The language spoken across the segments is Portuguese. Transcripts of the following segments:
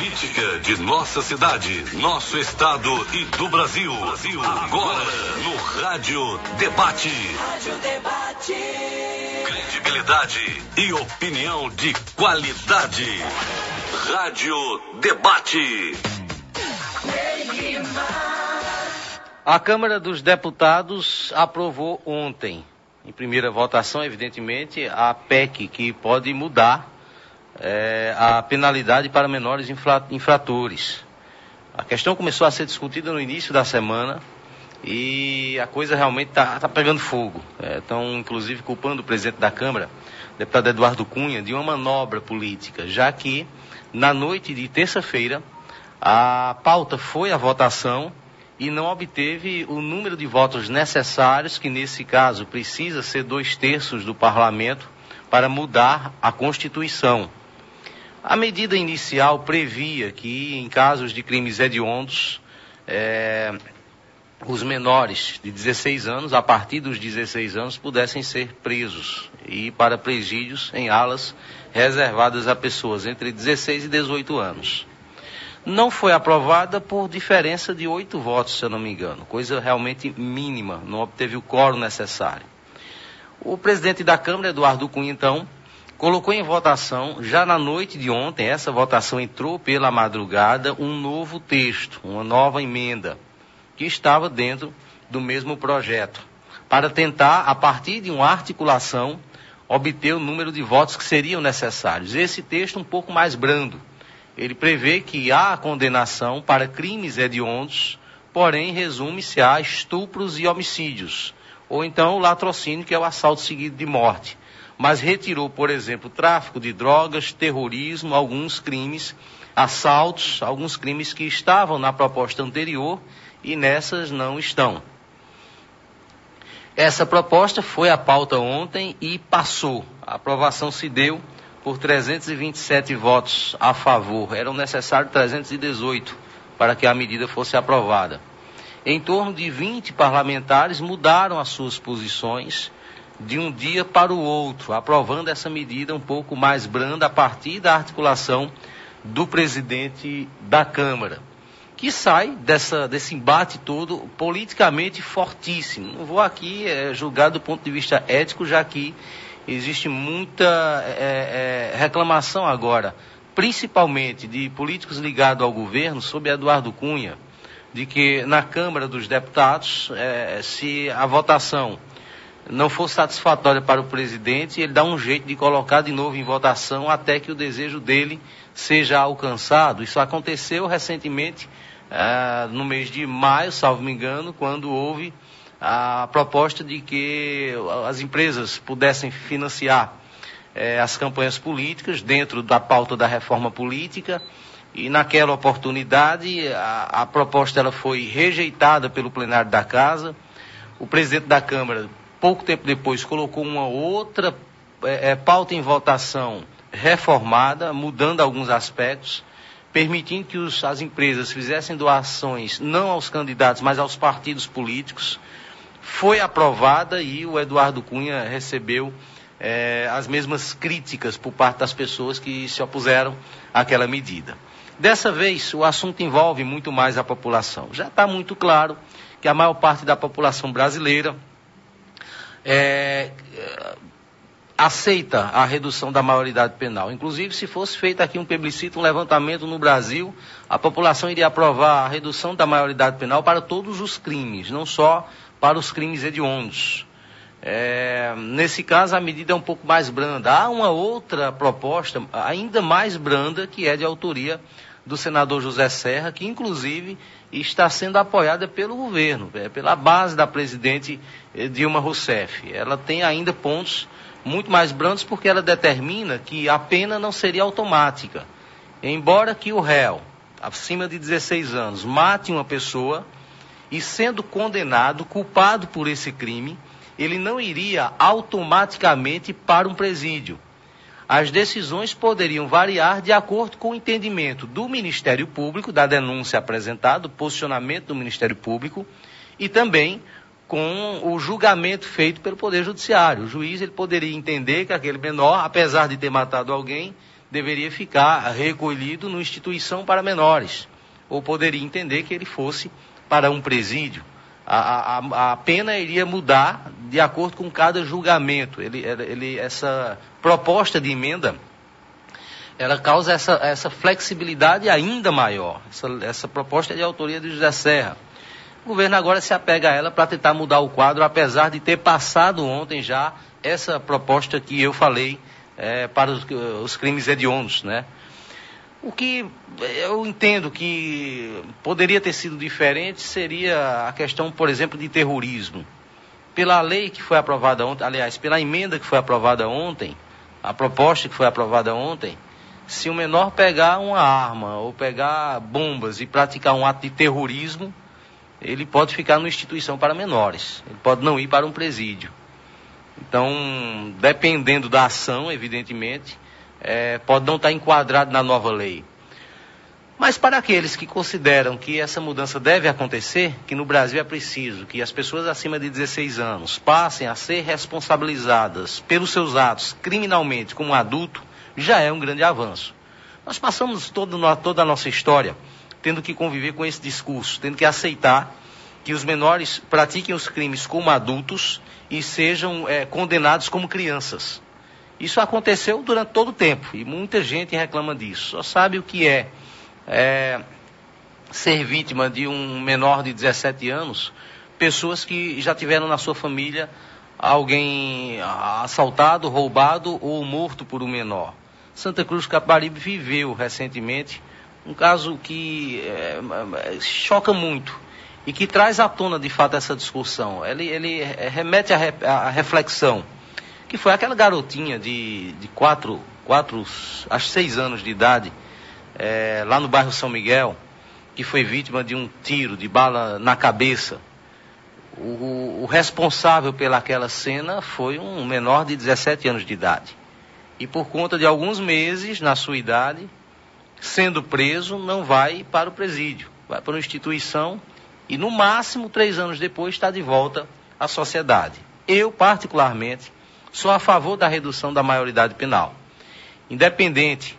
política de nossa cidade, nosso estado e do Brasil. Agora, no Rádio Debate. Rádio Debate. Credibilidade e opinião de qualidade. Rádio Debate. A Câmara dos Deputados aprovou ontem, em primeira votação, evidentemente, a PEC que pode mudar a penalidade para menores infratores. A questão começou a ser discutida no início da semana e a coisa realmente está pegando fogo. Estão, inclusive, culpando o presidente da Câmara, o deputado Eduardo Cunha, de uma manobra política, já que, na noite de terça-feira, a pauta foi à votação e não obteve o número de votos necessários, que nesse caso precisa ser 2/3 do parlamento, para mudar a Constituição. A medida inicial previa que, em casos de crimes hediondos, os menores de 16 anos, a partir dos 16 anos, pudessem ser presos e ir para presídios em alas reservadas a pessoas entre 16 e 18 anos. Não foi aprovada por diferença de 8 votos, se eu não me engano. Coisa realmente mínima, não obteve o quórum necessário. O presidente da Câmara, Eduardo Cunha, então, colocou em votação, já na noite de ontem, essa votação entrou pela madrugada, um novo texto, uma nova emenda, que estava dentro do mesmo projeto, para tentar, a partir de uma articulação, obter o número de votos que seriam necessários. Esse texto um pouco mais brando. Ele prevê que há condenação para crimes hediondos, porém resume-se a estupros e homicídios, ou então o latrocínio, que é o assalto seguido de morte. Mas retirou, por exemplo, tráfico de drogas, terrorismo, alguns crimes, assaltos, alguns crimes que estavam na proposta anterior e nessas não estão. Essa proposta foi à pauta ontem e passou. A aprovação se deu por 327 votos a favor. Eram necessários 318 para que a medida fosse aprovada. Em torno de 20 parlamentares mudaram as suas posições de um dia para o outro, aprovando essa medida um pouco mais branda a partir da articulação do presidente da Câmara, que sai desse embate todo politicamente fortíssimo. Não vou aqui julgar do ponto de vista ético, já que existe muita reclamação agora, principalmente de políticos ligados ao governo, sobre Eduardo Cunha, de que na Câmara dos Deputados, se a votação não for satisfatória para o presidente, ele dá um jeito de colocar de novo em votação até que o desejo dele seja alcançado. Isso aconteceu recentemente, no mês de maio, salvo me engano, quando houve a proposta de que as empresas pudessem financiar as campanhas políticas dentro da pauta da reforma política, e naquela oportunidade a proposta ela foi rejeitada pelo plenário da Casa. O presidente da Câmara, pouco tempo depois, colocou uma outra pauta em votação reformada, mudando alguns aspectos, permitindo que as empresas fizessem doações não aos candidatos, mas aos partidos políticos. Foi aprovada e o Eduardo Cunha recebeu as mesmas críticas por parte das pessoas que se opuseram àquela medida. Dessa vez, o assunto envolve muito mais a população. Já está muito claro que a maior parte da população brasileira aceita a redução da maioridade penal. Inclusive, se fosse feito aqui um plebiscito, um levantamento no Brasil, a população iria aprovar a redução da maioridade penal para todos os crimes, não só para os crimes hediondos. Nesse caso, a medida é um pouco mais branda. Há uma outra proposta, ainda mais branda, que é de autoria do senador José Serra, que inclusive está sendo apoiada pelo governo, pela base da presidente Dilma Rousseff. Ela tem ainda pontos muito mais brandos, porque ela determina que a pena não seria automática. Embora que o réu, acima de 16 anos, mate uma pessoa e, sendo condenado, culpado por esse crime, ele não iria automaticamente para um presídio. As decisões poderiam variar de acordo com o entendimento do Ministério Público, da denúncia apresentada, do posicionamento do Ministério Público, e também com o julgamento feito pelo Poder Judiciário. O juiz ele poderia entender que aquele menor, apesar de ter matado alguém, deveria ficar recolhido numa instituição para menores, ou poderia entender que ele fosse para um presídio. A pena iria mudar de acordo com cada julgamento. Essa proposta de emenda, ela causa essa flexibilidade ainda maior. Essa proposta é de autoria de José Serra. O governo agora se apega a ela para tentar mudar o quadro, apesar de ter passado ontem já essa proposta que eu falei para os crimes hediondos, né? O que eu entendo que poderia ter sido diferente seria a questão, por exemplo, de terrorismo. Pela lei que foi aprovada ontem, aliás, pela emenda que foi aprovada ontem, a proposta que foi aprovada ontem, se o menor pegar uma arma ou pegar bombas e praticar um ato de terrorismo, ele pode ficar numa instituição para menores, ele pode não ir para um presídio. Então, dependendo da ação, evidentemente, pode não estar enquadrado na nova lei. Mas para aqueles que consideram que essa mudança deve acontecer, que no Brasil é preciso que as pessoas acima de 16 anos passem a ser responsabilizadas pelos seus atos criminalmente como adulto, já é um grande avanço. Nós passamos toda a nossa história tendo que conviver com esse discurso, tendo que aceitar que os menores pratiquem os crimes como adultos e sejam condenados como crianças. Isso aconteceu durante todo o tempo e muita gente reclama disso. Só sabe o que é ser vítima de um menor de 17 anos, pessoas que já tiveram na sua família alguém assaltado, roubado ou morto por um menor. Santa Cruz do Capibaribe viveu recentemente um caso que choca muito e que traz à tona de fato essa discussão. Ele remete à reflexão, que foi aquela garotinha de 4 a 6 anos de idade, lá no bairro São Miguel, que foi vítima de um tiro de bala na cabeça. O responsável pelaquela cena foi um menor de 17 anos de idade. E por conta de alguns meses, na sua idade, sendo preso, não vai para o presídio, vai para uma instituição e no máximo 3 anos depois está de volta à sociedade. Eu, particularmente, sou a favor da redução da maioridade penal. Independente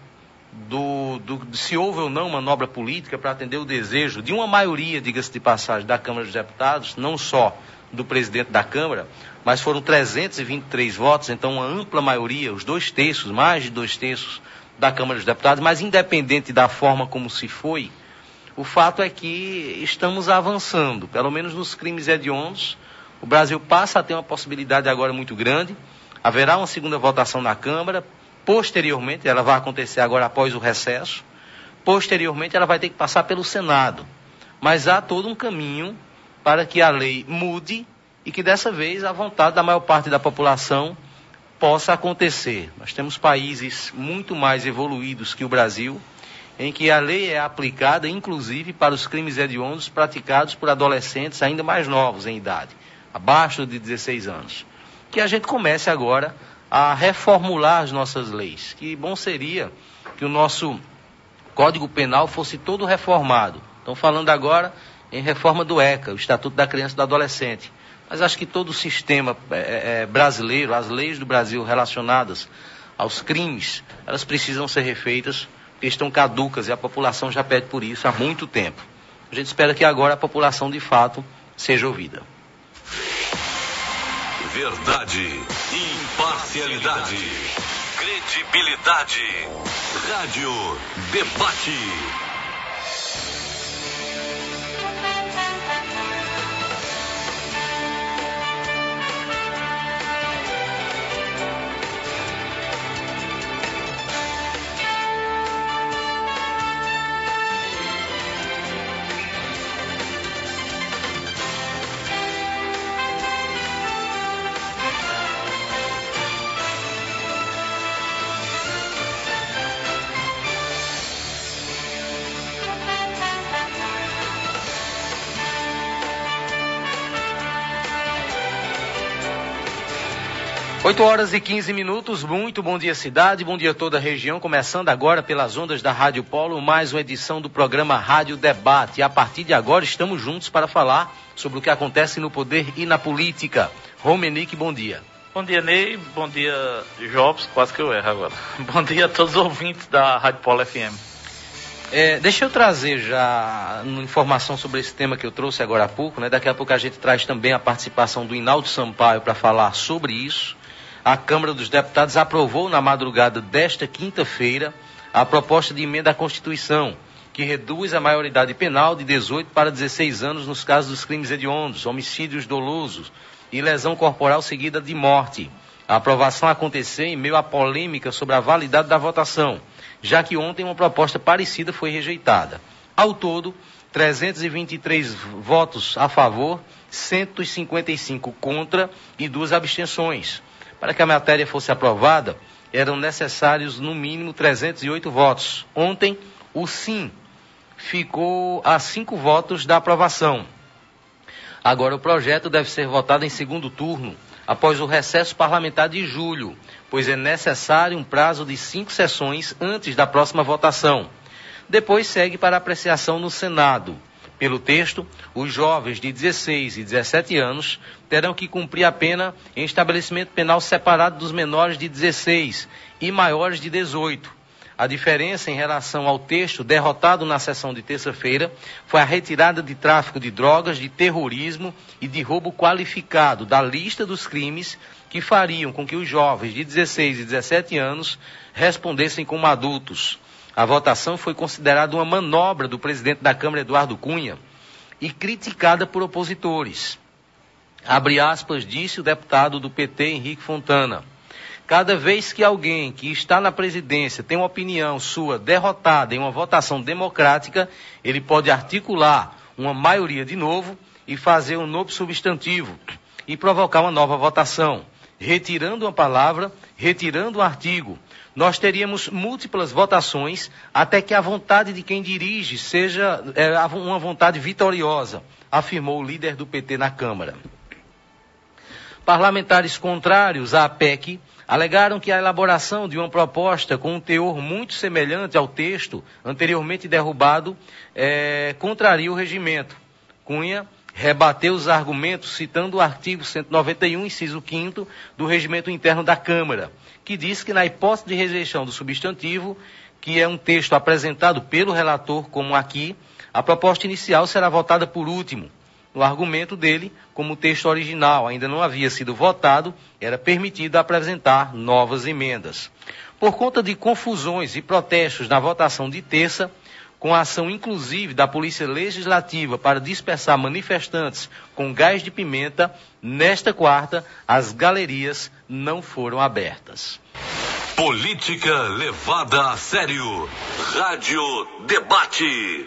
se houve ou não manobra política para atender o desejo de uma maioria, diga-se de passagem, da Câmara dos Deputados, não só do presidente da Câmara, mas foram 323 votos, então uma ampla maioria, os 2/3, mais de 2/3 da Câmara dos Deputados, mas independente da forma como se foi, o fato é que estamos avançando, pelo menos nos crimes hediondos. O Brasil passa a ter uma possibilidade agora muito grande, haverá uma segunda votação na Câmara, posteriormente, ela vai acontecer agora após o recesso, posteriormente ela vai ter que passar pelo Senado, mas há todo um caminho para que a lei mude e que dessa vez a vontade da maior parte da população possa acontecer. Nós temos países muito mais evoluídos que o Brasil, em que a lei é aplicada inclusive para os crimes hediondos praticados por adolescentes ainda mais novos em idade, abaixo de 16 anos. Que a gente comece agora a reformular as nossas leis. Que bom seria que o nosso Código Penal fosse todo reformado. Estão falando agora em reforma do ECA, o Estatuto da Criança e do Adolescente. Mas acho que todo o sistema brasileiro, as leis do Brasil relacionadas aos crimes, elas precisam ser refeitas, porque estão caducas e a população já pede por isso há muito tempo. A gente espera que agora a população de fato seja ouvida. Verdade, imparcialidade, credibilidade. Rádio Debate. Oito horas e 15 minutos, muito bom dia cidade, bom dia toda a região, começando agora pelas ondas da Rádio Polo, mais uma edição do programa Rádio Debate. E a partir de agora estamos juntos para falar sobre o que acontece no poder e na política. Romenick, bom dia. Bom dia, Ney. Bom dia, Jobs. Quase que eu erro agora. Bom dia a todos os ouvintes da Rádio Polo FM. Deixa eu trazer já uma informação sobre esse tema que eu trouxe agora há pouco, né? Daqui a pouco a gente traz também a participação do Inaldo Sampaio para falar sobre isso. A Câmara dos Deputados aprovou na madrugada desta quinta-feira a proposta de emenda à Constituição, que reduz a maioridade penal de 18 para 16 anos nos casos dos crimes hediondos, homicídios dolosos e lesão corporal seguida de morte. A aprovação aconteceu em meio à polêmica sobre a validade da votação, já que ontem uma proposta parecida foi rejeitada. Ao todo, 323 votos a favor, 155 contra e 2 abstenções. Para que a matéria fosse aprovada, eram necessários no mínimo 308 votos. Ontem, o sim ficou a 5 votos da aprovação. Agora o projeto deve ser votado em segundo turno, após o recesso parlamentar de julho, pois é necessário um prazo de 5 sessões antes da próxima votação. Depois segue para apreciação no Senado. Pelo texto, os jovens de 16 e 17 anos terão que cumprir a pena em estabelecimento penal separado dos menores de 16 e maiores de 18. A diferença em relação ao texto derrotado na sessão de terça-feira foi a retirada de tráfico de drogas, de terrorismo e de roubo qualificado da lista dos crimes que fariam com que os jovens de 16 e 17 anos respondessem como adultos. A votação foi considerada uma manobra do presidente da Câmara, Eduardo Cunha, e criticada por opositores. Abre aspas, disse o deputado do PT, Henrique Fontana. Cada vez que alguém que está na presidência tem uma opinião sua derrotada em uma votação democrática, ele pode articular uma maioria de novo e fazer um novo substantivo e provocar uma nova votação, retirando uma palavra, retirando um artigo. Nós teríamos múltiplas votações até que a vontade de quem dirige seja uma vontade vitoriosa, afirmou o líder do PT na Câmara. Parlamentares contrários à PEC alegaram que a elaboração de uma proposta com um teor muito semelhante ao texto anteriormente derrubado contraria o regimento. Cunha rebateu os argumentos citando o artigo 191, inciso 5º, do Regimento Interno da Câmara, que diz que na hipótese de rejeição do substantivo, que é um texto apresentado pelo relator como aqui, a proposta inicial será votada por último. No argumento dele, como o texto original ainda não havia sido votado, era permitido apresentar novas emendas. Por conta de confusões e protestos na votação de terça, com a ação inclusive da Polícia Legislativa para dispersar manifestantes com gás de pimenta, nesta quarta, as galerias não foram abertas. Política levada a sério. Rádio Debate.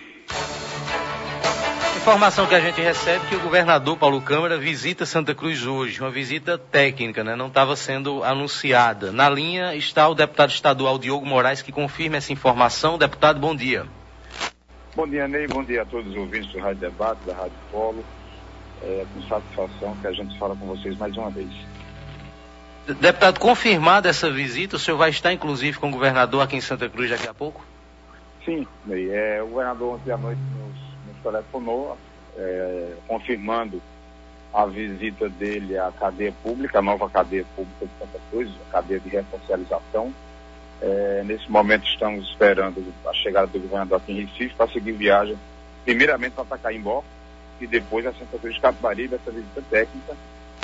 Informação que a gente recebe que o governador Paulo Câmara visita Santa Cruz hoje, uma visita técnica, né? Não estava sendo anunciada. Na linha está o deputado estadual Diogo Moraes, que confirma essa informação. Deputado, bom dia. Bom dia, Ney. Bom dia a todos os ouvintes do Rádio Debate, da Rádio Polo. É com satisfação que a gente fala com vocês mais uma vez. Deputado, confirmada essa visita, o senhor vai estar inclusive com o governador aqui em Santa Cruz daqui a pouco? Sim, Ney. O governador ontem à noite nos telefonou, confirmando a visita dele à cadeia pública, a nova cadeia pública de Santa Cruz, a cadeia de ressocialização. Nesse momento estamos esperando a chegada do governador aqui em Recife para seguir viagem, primeiramente para Tacaimbó e depois a Santa Cruz de Capibaribe, essa visita técnica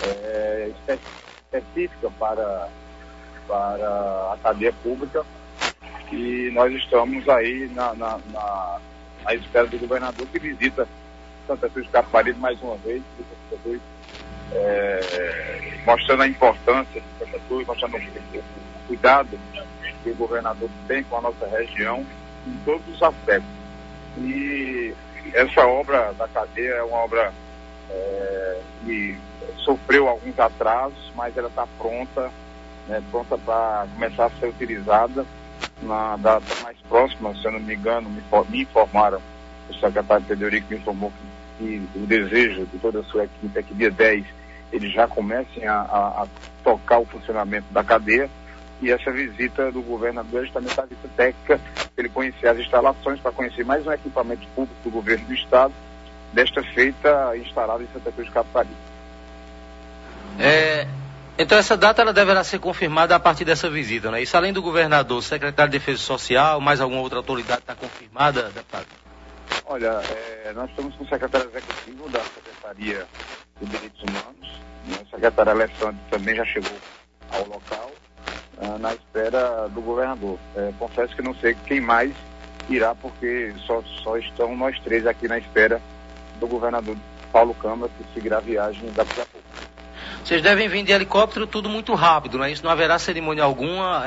específica para a cadeia pública, e nós estamos aí na espera do governador, que visita Santa Cruz de Capibaribe mais uma vez, mostrando a importância de Santa Cruz, mostrando o cuidado que o governador tem com a nossa região em todos os aspectos. E essa obra da cadeia é uma obra que sofreu alguns atrasos, mas ela está pronta para começar a ser utilizada na data mais próxima. Se eu não me engano, me informaram, o secretário Federico me informou que o desejo de toda a sua equipe é que dia 10 eles já comecem a tocar o funcionamento da cadeia. E essa visita do governador é justamente a visita técnica, para ele conhecer as instalações, para conhecer mais um equipamento público do governo do estado, desta feita instalado em Santa Cruz de Capibaribe. Então essa data ela deverá ser confirmada a partir dessa visita, né? Isso além do governador, secretário de Defesa Social, mais alguma outra autoridade está confirmada, deputado? Olha, nós estamos com o secretário executivo da Secretaria de Direitos Humanos, o secretário Alessandro também já chegou ao local, na espera do governador. Confesso que não sei quem mais irá, porque só estão nós três aqui na espera do governador Paulo Câmara, que seguirá a viagem daqui a pouco. Vocês devem vir de helicóptero tudo muito rápido, não é isso? Não haverá cerimônia alguma,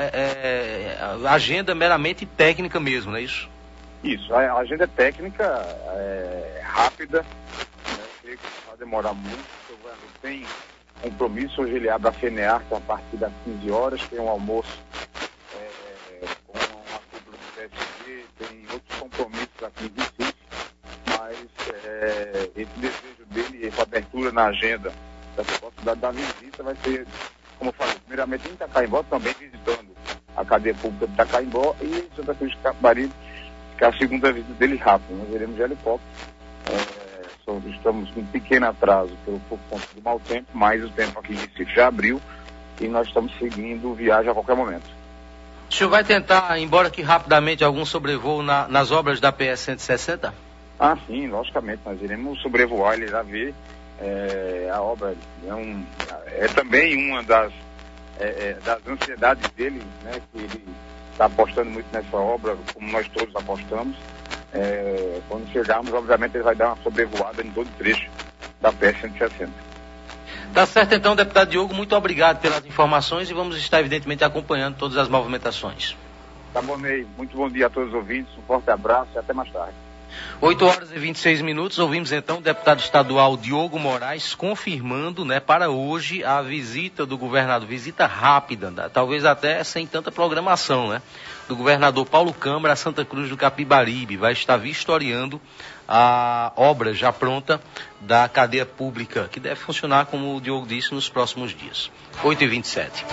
agenda meramente técnica mesmo, não é isso? Isso, a agenda é técnica, rápida, né? Creio que não vai demorar muito, o governador tem compromisso, hoje ele abre a FENEARC a partir das 15 horas, tem um almoço com uma cúpula do PSD, tem outros compromissos aqui em Recife, mas esse desejo dele, essa abertura na agenda dessa possibilidade da visita vai ser, como eu falei, primeiramente em Itacaimbó, também visitando a cadeia pública de Itacaimbó e em Santa Cruz de Capibaribe, que é a segunda visita dele rápida. Nós iremos de helicóptero, estamos com um pequeno atraso por conta do mau tempo, mas o tempo aqui em Recife já abriu e nós estamos seguindo viagem a qualquer momento. O senhor vai tentar, embora aqui rapidamente, algum sobrevoo nas obras da PS 160? Ah, sim, logicamente, nós iremos sobrevoar, ele irá ver a obra. É também uma das ansiedades dele, né, que ele está apostando muito nessa obra, como nós todos apostamos. Quando chegarmos, obviamente, ele vai dar uma sobrevoada em todo o trecho da PS 160. Tá certo, então, deputado Diogo, muito obrigado pelas informações e vamos estar, evidentemente, acompanhando todas as movimentações. Tá bom, Ney. Muito bom dia a todos os ouvintes, um forte abraço e até mais tarde. 8h26, ouvimos então o deputado estadual Diogo Moraes confirmando, né, para hoje a visita do governador, visita rápida, talvez até sem tanta programação, né, do governador Paulo Câmara a Santa Cruz do Capibaribe. Vai estar vistoriando a obra já pronta da cadeia pública, que deve funcionar, como o Diogo disse, nos próximos dias. 8h27.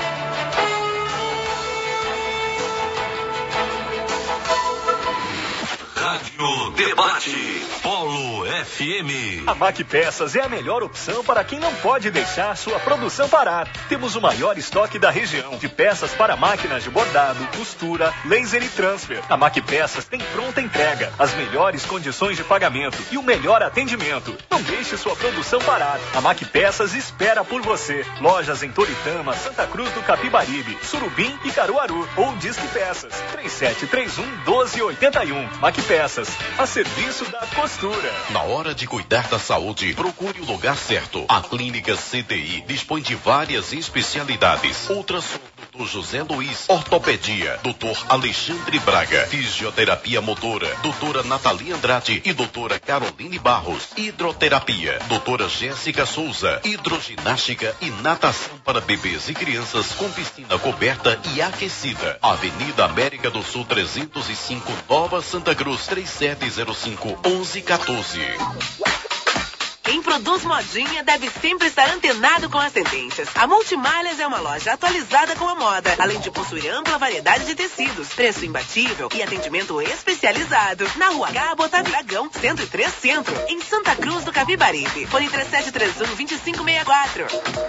Rádio Debate, Polo FM. A Mac Peças é a melhor opção para quem não pode deixar sua produção parar. Temos o maior estoque da região de peças para máquinas de bordado, costura, laser e transfer. A Mac Peças tem pronta entrega, as melhores condições de pagamento e o melhor atendimento. Não deixe sua produção parar. A Mac Peças espera por você. Lojas em Toritama, Santa Cruz do Capibaribe, Surubim e Caruaru. Ou Disque Peças, 3731-1281. Mac Peças, a serviço da costura. Na hora de cuidar da saúde, procure o lugar certo. A Clínica CTI dispõe de várias especialidades. Ultrassom, Dr. José Luiz. Ortopedia, Dr. Alexandre Braga. Fisioterapia motora, Doutora Natalia Andrade e Doutora Caroline Barros. Hidroterapia, Doutora Jéssica Souza. Hidroginástica e natação para bebês e crianças com piscina coberta e aquecida. Avenida América do Sul 305, Nova Santa Cruz, 3705-1114. Quem produz modinha deve sempre estar antenado com as tendências. A Multimalhas é uma loja atualizada com a moda, além de possuir ampla variedade de tecidos, preço imbatível e atendimento especializado. Na Rua H, Otávio Dragão, 103 Centro, em Santa Cruz do Capibaribe. Fone 3731-2564.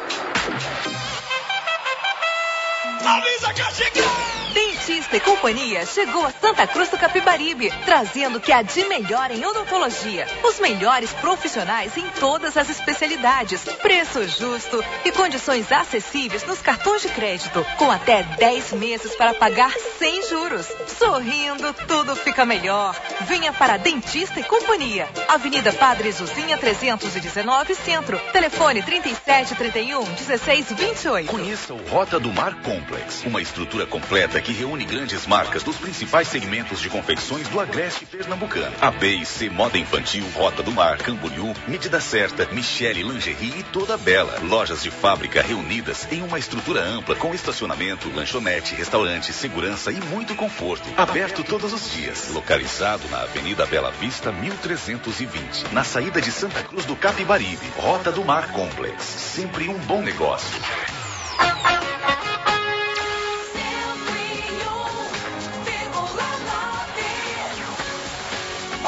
Avisa que eu cheguei! Dentista e Companhia chegou a Santa Cruz do Capibaribe, trazendo o que há de melhor em odontologia. Os melhores profissionais em todas as especialidades, preço justo e condições acessíveis nos cartões de crédito, com até 10 meses para pagar sem juros. Sorrindo, tudo fica melhor. Venha para Dentista e Companhia, Avenida Padre Zuzinha 319 Centro, telefone 3731-1628. Conheça o Rota do Mar Complex, uma estrutura completa que reúne grandes marcas dos principais segmentos de confecções do agreste pernambucano. A B e C Moda Infantil, Rota do Mar, Camboriú, Medida Certa, Michele Lingerie e Toda Bela. Lojas de fábrica reunidas em uma estrutura ampla com estacionamento, lanchonete, restaurante, segurança e muito conforto. Aberto todos os dias. Localizado na Avenida Bela Vista, 1320. Na saída de Santa Cruz do Capibaribe. Rota do Mar Complex. Sempre um bom negócio.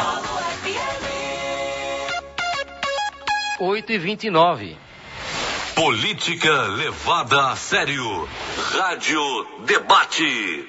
8h29. Política levada a sério. Rádio Debate.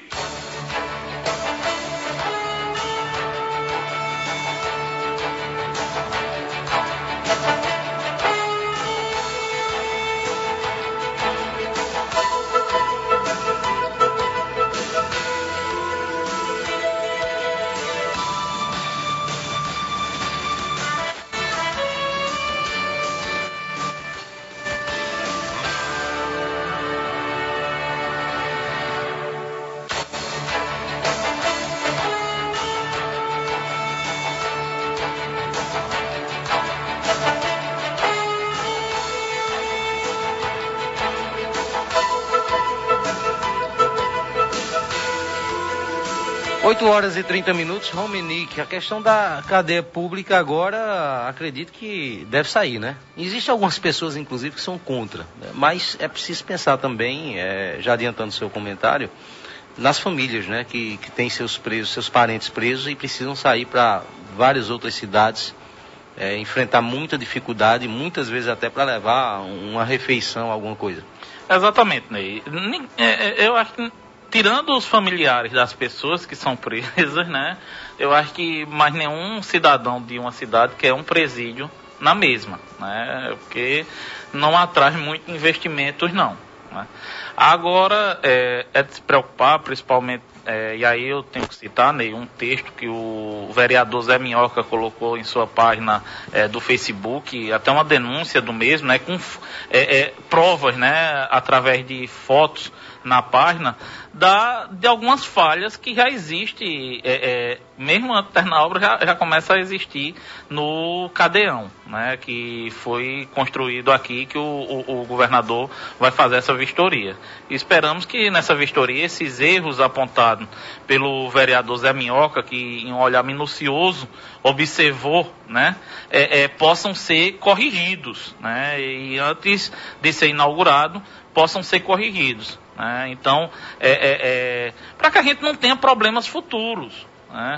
Horas e 30 minutos, Romenick, a questão da cadeia pública agora, acredito que deve sair, né? Existem algumas pessoas, inclusive, que são contra, né? Mas é preciso pensar também, já adiantando seu comentário, nas famílias, né? Que têm seus presos, seus parentes presos e precisam sair para várias outras cidades, enfrentar muita dificuldade, muitas vezes até para levar uma refeição, alguma coisa. Exatamente, Ney. Eu acho que tirando os familiares das pessoas que são presas, né? Eu acho que mais nenhum cidadão de uma cidade quer um presídio na mesma, né? Porque não atrai muito investimentos, não, né? Agora, é de se preocupar, principalmente, e aí eu tenho que citar, Ney, um texto que o vereador Zé Minhoca colocou em sua página do Facebook, até uma denúncia do mesmo, né? Com provas, né? Através de fotos na página, de algumas falhas que já existem, mesmo antes na obra já começa a existir no Cadeão, né, que foi construído aqui, que o governador vai fazer essa vistoria. E esperamos que nessa vistoria esses erros apontados pelo vereador Zé Minhoca, que em um olhar minucioso observou, né, possam ser corrigidos, né, e antes de ser inaugurado, possam ser corrigidos. Então, para que a gente não tenha problemas futuros, né?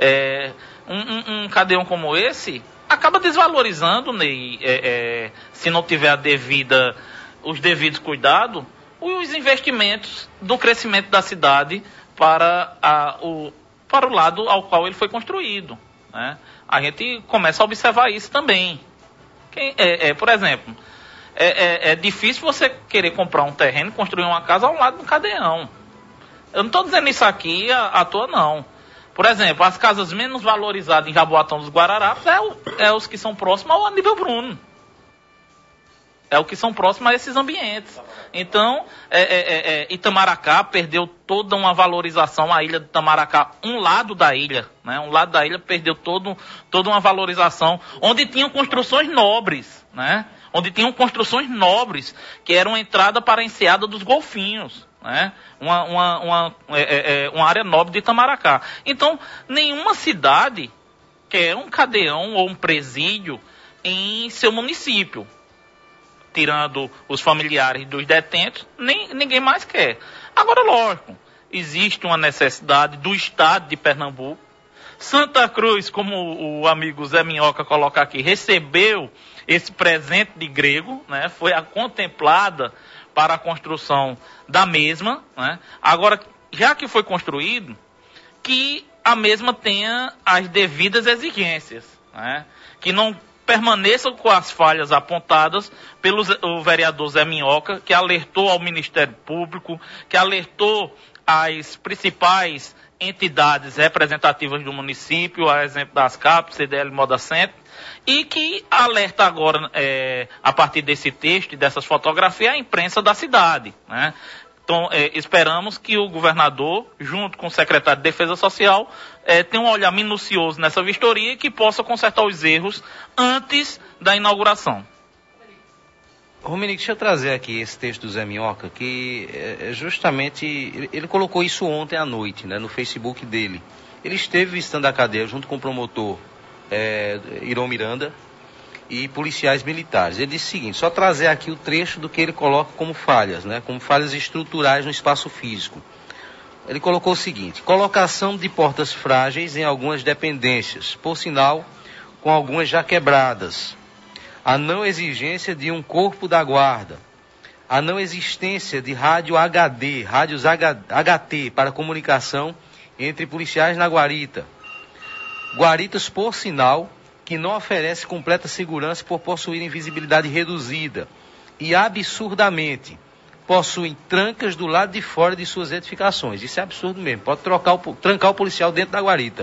Um cadeão como esse acaba desvalorizando, Ney, se não tiver os devidos cuidados, os investimentos do crescimento da cidade para o lado ao qual ele foi construído, né? A gente começa a observar isso também. Por exemplo, é difícil você querer comprar um terreno e construir uma casa ao lado do Cadeão. Eu não estou dizendo isso aqui à toa, não. Por exemplo, as casas menos valorizadas em Jaboatão dos Guararapes é os que são próximos ao Aníbal Bruno. É o que são próximos a esses ambientes. Então, Itamaracá perdeu toda uma valorização, a ilha de Itamaracá, um lado da ilha, né? Um lado da ilha perdeu toda uma valorização, onde tinham construções nobres, né? Onde tinham construções nobres, que eram a entrada para a enseada dos Golfinhos, né? Uma área nobre de Itamaracá. Então, nenhuma cidade quer um cadeão ou um presídio em seu município. Tirando os familiares dos detentos, ninguém mais quer. Agora, lógico, existe uma necessidade do Estado de Pernambuco. Santa Cruz, como o amigo Zé Minhoca coloca aqui, recebeu esse presente de Grego, né? Foi contemplada para a construção da mesma, né? Agora, já que foi construído, que a mesma tenha as devidas exigências, né? Que não permaneçam com as falhas apontadas pelo vereador Zé Minhoca, que alertou ao Ministério Público, que alertou as principais entidades representativas do município, a exemplo das CAP, CDL Moda Center, e que alerta agora, a partir desse texto e dessas fotografias, a imprensa da cidade, né? Então, esperamos que o governador, junto com o secretário de Defesa Social, tenha um olhar minucioso nessa vistoria e que possa consertar os erros antes da inauguração. Romenick, deixa eu trazer aqui esse texto do Zé Minhoca, que justamente, ele colocou isso ontem à noite, né, no Facebook dele. Ele esteve visitando a cadeia junto com o promotor Irão Miranda e policiais militares. Ele disse o seguinte, só trazer aqui o trecho do que ele coloca como falhas, né, como falhas estruturais no espaço físico. Ele colocou o seguinte, colocação de portas frágeis em algumas dependências, por sinal, com algumas já quebradas. a não exigência de um corpo da guarda, a não existência de rádios HT para comunicação entre policiais na guarita. Guaritas, por sinal, que não oferece completa segurança por possuírem visibilidade reduzida e, absurdamente, possuem trancas do lado de fora de suas edificações. Isso é absurdo mesmo. Pode trancar o policial dentro da guarita.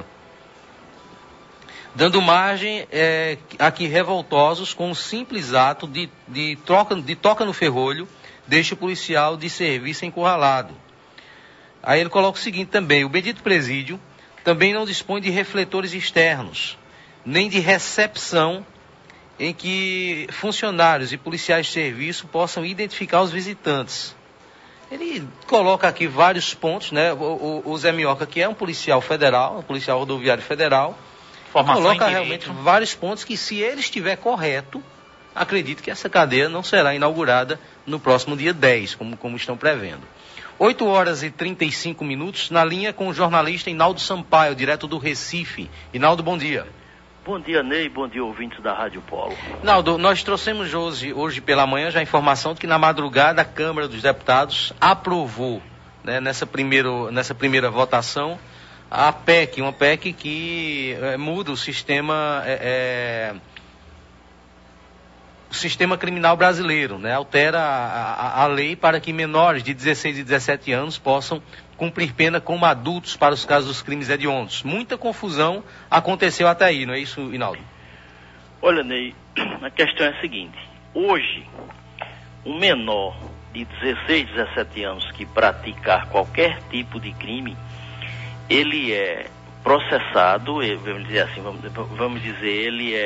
Dando margem aqui revoltosos com o simples ato de toca no ferrolho, deixa o policial de serviço encurralado. Aí ele coloca o seguinte também: o bendito presídio também não dispõe de refletores externos, nem de recepção em que funcionários e policiais de serviço possam identificar os visitantes. Ele coloca aqui vários pontos, né? O Zé Minhoca, que é um policial federal, um policial rodoviário federal, coloca realmente vários pontos que, se ele estiver correto, acredito que essa cadeia não será inaugurada no próximo dia 10, como estão prevendo. 8 horas e 35 minutos, na linha com o jornalista Inaldo Sampaio, direto do Recife. Inaldo, bom dia. Bom dia, Ney. Bom dia, ouvintes da Rádio Polo. Inaldo, nós trouxemos hoje pela manhã já a informação de que na madrugada a Câmara dos Deputados aprovou, né, nessa primeira votação, a PEC, uma PEC que muda o sistema criminal brasileiro, né? Altera a lei para que menores de 16 e 17 anos possam cumprir pena como adultos para os casos dos crimes hediondos. Muita confusão aconteceu até aí, não é isso, Inaldo? Olha, Ney, a questão é a seguinte: hoje, um menor de 16, 17 anos que praticar qualquer tipo de crime, ele é processado, vamos dizer assim, ele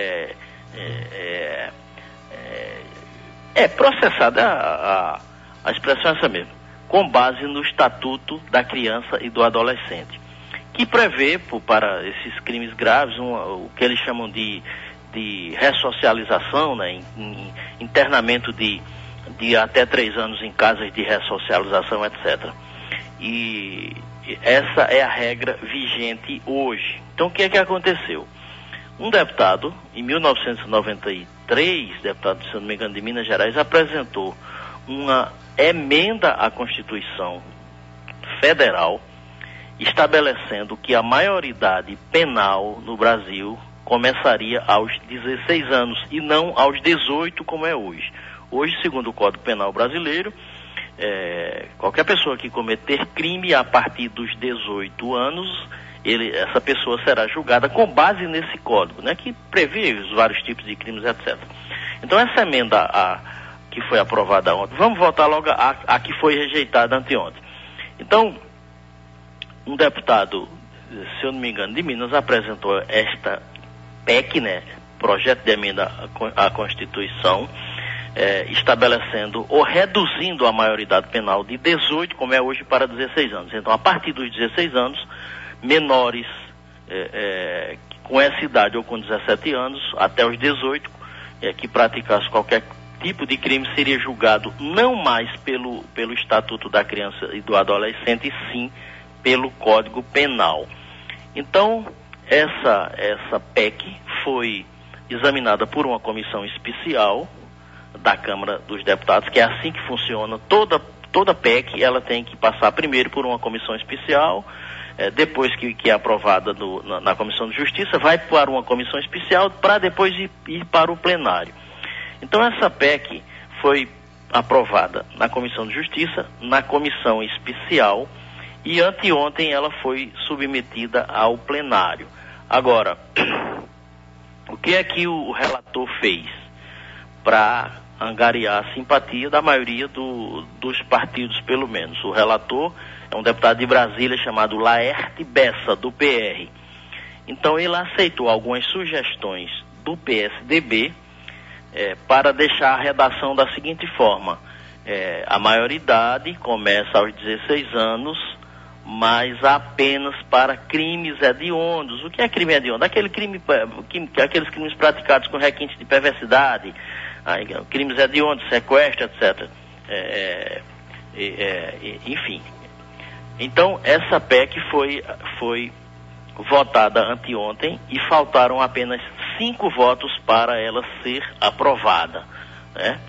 é processado, a expressão é essa mesmo, com base no Estatuto da Criança e do Adolescente, que prevê para esses crimes graves o que eles chamam de ressocialização, né, internamento de até 3 anos em casas de ressocialização, etc. E essa é a regra vigente hoje. Então, o que é que aconteceu? Um deputado, em 1993, deputado, se não me engano, de Minas Gerais, apresentou uma emenda à Constituição Federal, estabelecendo que a maioridade penal no Brasil começaria aos 16 anos e não aos 18, como é hoje. Hoje, segundo o Código Penal brasileiro, qualquer pessoa que cometer crime a partir dos 18 anos, essa pessoa será julgada com base nesse código, né, que prevê os vários tipos de crimes, etc. Então, essa emenda que foi aprovada ontem, vamos voltar logo a que foi rejeitada anteontem. Então, um deputado, se eu não me engano, de Minas, apresentou esta PEC, né, projeto de emenda à Constituição, estabelecendo ou reduzindo a maioridade penal de 18, como é hoje, para 16 anos. Então, a partir dos 16 anos, menores com essa idade ou com 17 anos, até os 18, que praticasse qualquer tipo de crime, seria julgado não mais pelo Estatuto da Criança e do Adolescente, e sim pelo Código Penal. Então, essa PEC foi examinada por uma comissão especial da Câmara dos Deputados, que é assim que funciona. Toda PEC, ela tem que passar primeiro por uma comissão especial, depois que é aprovada na Comissão de Justiça, vai para uma comissão especial para depois ir para o plenário. Então, essa PEC foi aprovada na Comissão de Justiça, na comissão especial, e anteontem ela foi submetida ao plenário. Agora, o que é que o relator fez para angariar a simpatia da maioria dos partidos, pelo menos? O relator é um deputado de Brasília chamado Laerte Bessa, do PR. Então, ele aceitou algumas sugestões do PSDB para deixar a redação da seguinte forma: a maioridade começa aos 16 anos, mas apenas para crimes hediondos. O que é crime hediondo? Aqueles crimes praticados com requintes de perversidade, crimes hediondos, sequestro, etc. Enfim. Então, essa PEC foi votada anteontem e faltaram apenas 5 votos para ela ser aprovada, né?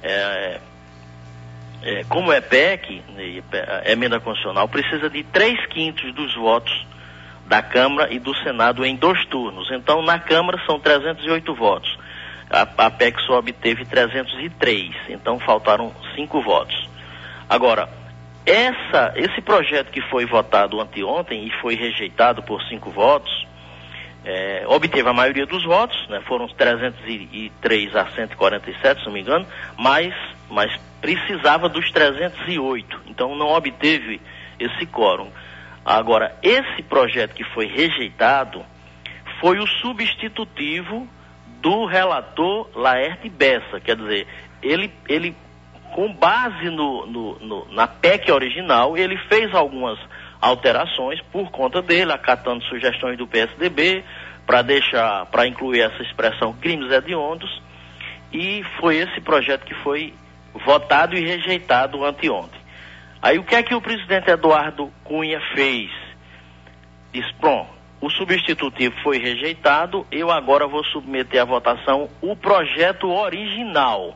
Como é PEC, emenda constitucional, precisa de 3/5 dos votos da Câmara e do Senado em 2 turnos. Então, na Câmara são 308 votos. A PEC só obteve 303, então faltaram 5 votos. Agora, esse projeto que foi votado anteontem e foi rejeitado por 5 votos, obteve a maioria dos votos, né? Foram 303 a 147, se não me engano, mas precisava dos 308, então não obteve esse quórum. Agora, esse projeto que foi rejeitado foi o substitutivo do relator Laerte Bessa, quer dizer, ele com base na PEC original, ele fez algumas alterações por conta dele, acatando sugestões do PSDB, para incluir essa expressão crimes hediondos, e foi esse projeto que foi votado e rejeitado anteontem. Aí o que é que o presidente Eduardo Cunha fez? Disse, bom, o substitutivo foi rejeitado, eu agora vou submeter à votação o projeto original,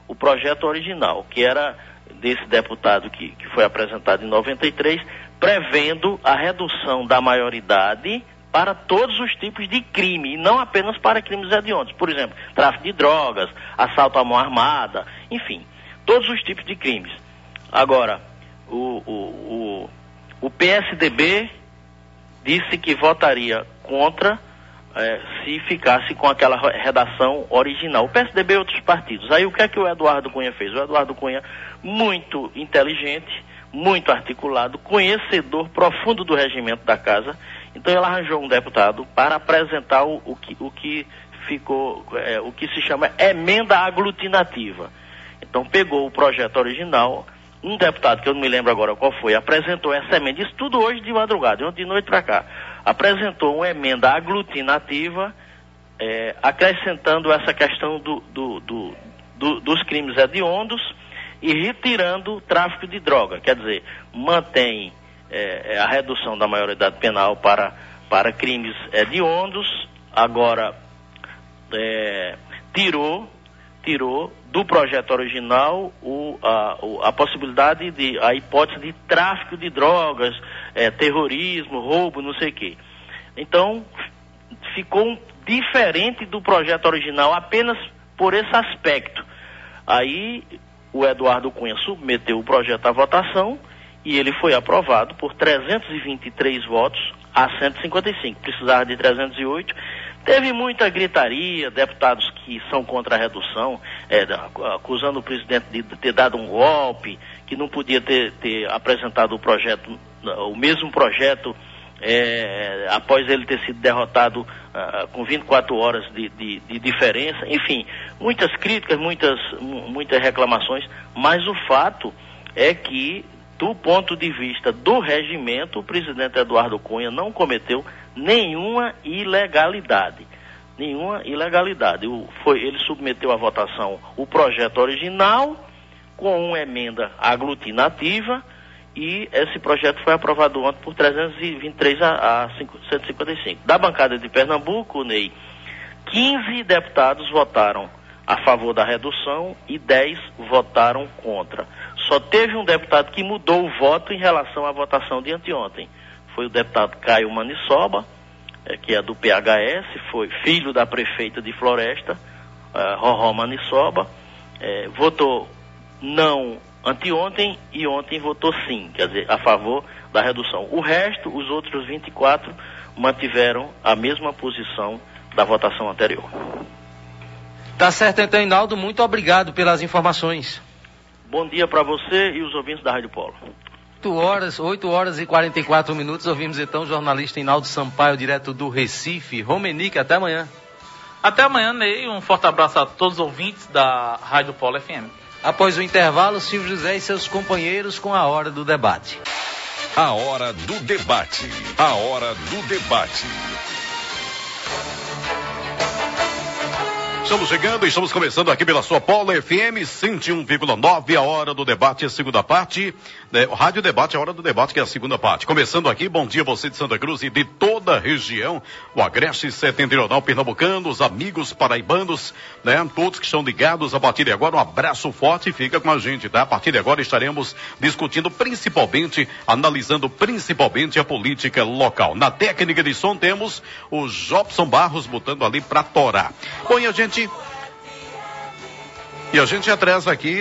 que era desse deputado que foi apresentado em 93, prevendo a redução da maioridade para todos os tipos de crime, e não apenas para crimes hediondos. Por exemplo, tráfico de drogas, assalto à mão armada, enfim, todos os tipos de crimes. Agora, o PSDB disse que votaria contra se ficasse com aquela redação original. O PSDB e outros partidos. Aí o que é que o Eduardo Cunha fez? O Eduardo Cunha, muito inteligente, muito articulado, conhecedor profundo do regimento da casa, então ele arranjou um deputado para apresentar o que se chama emenda aglutinativa. Então pegou o projeto original, um deputado, que eu não me lembro agora qual foi, apresentou essa emenda, isso tudo hoje de madrugada, ontem de noite para cá, apresentou uma emenda aglutinativa, acrescentando essa questão dos crimes hediondos e retirando o tráfico de droga, quer dizer, mantém a redução da maioridade penal para crimes hediondos, agora tirou do projeto original a possibilidade a hipótese de tráfico de drogas, terrorismo, roubo, não sei o quê. Então, ficou diferente do projeto original apenas por esse aspecto. Aí, o Eduardo Cunha submeteu o projeto à votação e ele foi aprovado por 323 votos a 155. Precisava de 308. Teve muita gritaria, deputados que são contra a redução, acusando o presidente de ter dado um golpe, que não podia ter apresentado o mesmo projeto, após ele ter sido derrotado com 24 horas de diferença. Enfim, muitas críticas, muitas reclamações, mas o fato é que, do ponto de vista do regimento, o presidente Eduardo Cunha não cometeu nenhuma ilegalidade. Ele submeteu à votação o projeto original com uma emenda aglutinativa e esse projeto foi aprovado ontem por 323 a 155. Da bancada de Pernambuco, Ney, 15 deputados votaram a favor da redução e 10 votaram contra. Só teve um deputado que mudou o voto em relação à votação de anteontem. Foi o deputado Caio Manissoba, que é do PHS, foi filho da prefeita de Floresta, Roró Manissoba, votou não anteontem e ontem votou sim, quer dizer, a favor da redução. O resto, os outros 24, mantiveram a mesma posição da votação anterior. Tá certo, então, Hinaldo, muito obrigado pelas informações. Bom dia para você e os ouvintes da Rádio Polo. 8 horas e 44 minutos, ouvimos então o jornalista Hinaldo Sampaio, direto do Recife. Romenique, até amanhã. Até amanhã, Ney. Um forte abraço a todos os ouvintes da Rádio Polo FM. Após o intervalo, Silvio José e seus companheiros com a Hora do Debate. A Hora do Debate. A Hora do Debate. Estamos chegando, estamos começando aqui pela sua Polo FM 101,9, a hora do debate, a segunda parte, o Rádio Debate, a hora do debate, que é a segunda parte. Começando aqui, bom dia você de Santa Cruz e de toda a região, o Agreste Setentrional Pernambucano, os amigos paraibanos, né? Todos que estão ligados a partir de agora, um abraço forte e fica com a gente, tá? A partir de agora estaremos discutindo principalmente, analisando principalmente a política local. Na técnica de som temos o Jobson Barros botando ali pra torar. Bom, e a gente atrasa aqui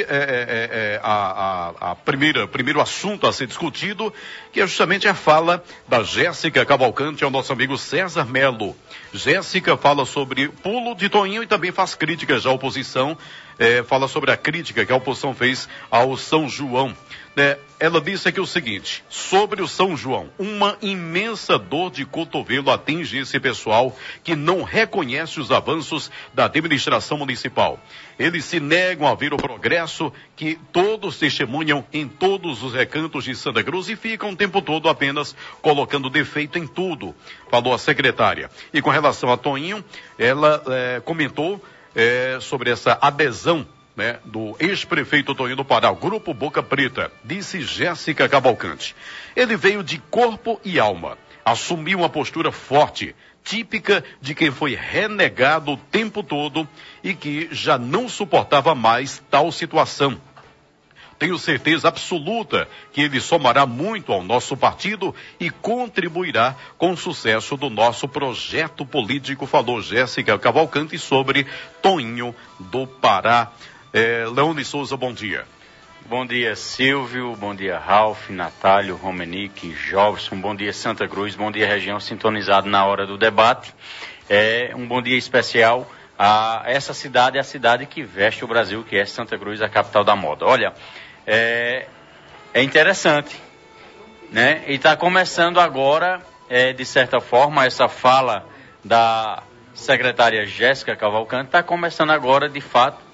primeiro assunto a ser discutido, que é justamente a fala da Jéssica Cavalcante ao nosso amigo César Melo. Jéssica fala sobre pulo de Toinho e também faz críticas à oposição, fala sobre a crítica que a oposição fez ao São João. Ela disse aqui o seguinte, sobre o São João: uma imensa dor de cotovelo atinge esse pessoal que não reconhece os avanços da administração municipal. Eles se negam a ver o progresso que todos testemunham em todos os recantos de Santa Cruz e ficam o tempo todo apenas colocando defeito em tudo, falou a secretária. E com relação a Toinho, ela comentou sobre essa adesão, né, do ex-prefeito Toinho do Pará, o Grupo Boca Preta. Disse Jéssica Cavalcante: ele veio de corpo e alma, assumiu uma postura forte, típica de quem foi renegado o tempo todo e que já não suportava mais tal situação. Tenho certeza absoluta que ele somará muito ao nosso partido e contribuirá com o sucesso do nosso projeto político, falou Jéssica Cavalcante sobre Toinho do Pará. Leone Souza, bom dia. Bom dia, Silvio, bom dia, Ralf, Natálio, Romenique, Jobson, bom dia, Santa Cruz, bom dia, região sintonizado na hora do debate. Um bom dia especial a essa cidade, a cidade que veste o Brasil, que é Santa Cruz, a capital da moda. Olha, é interessante, né? E está começando agora, de certa forma, essa fala da secretária Jéssica Cavalcante, está começando agora, de fato,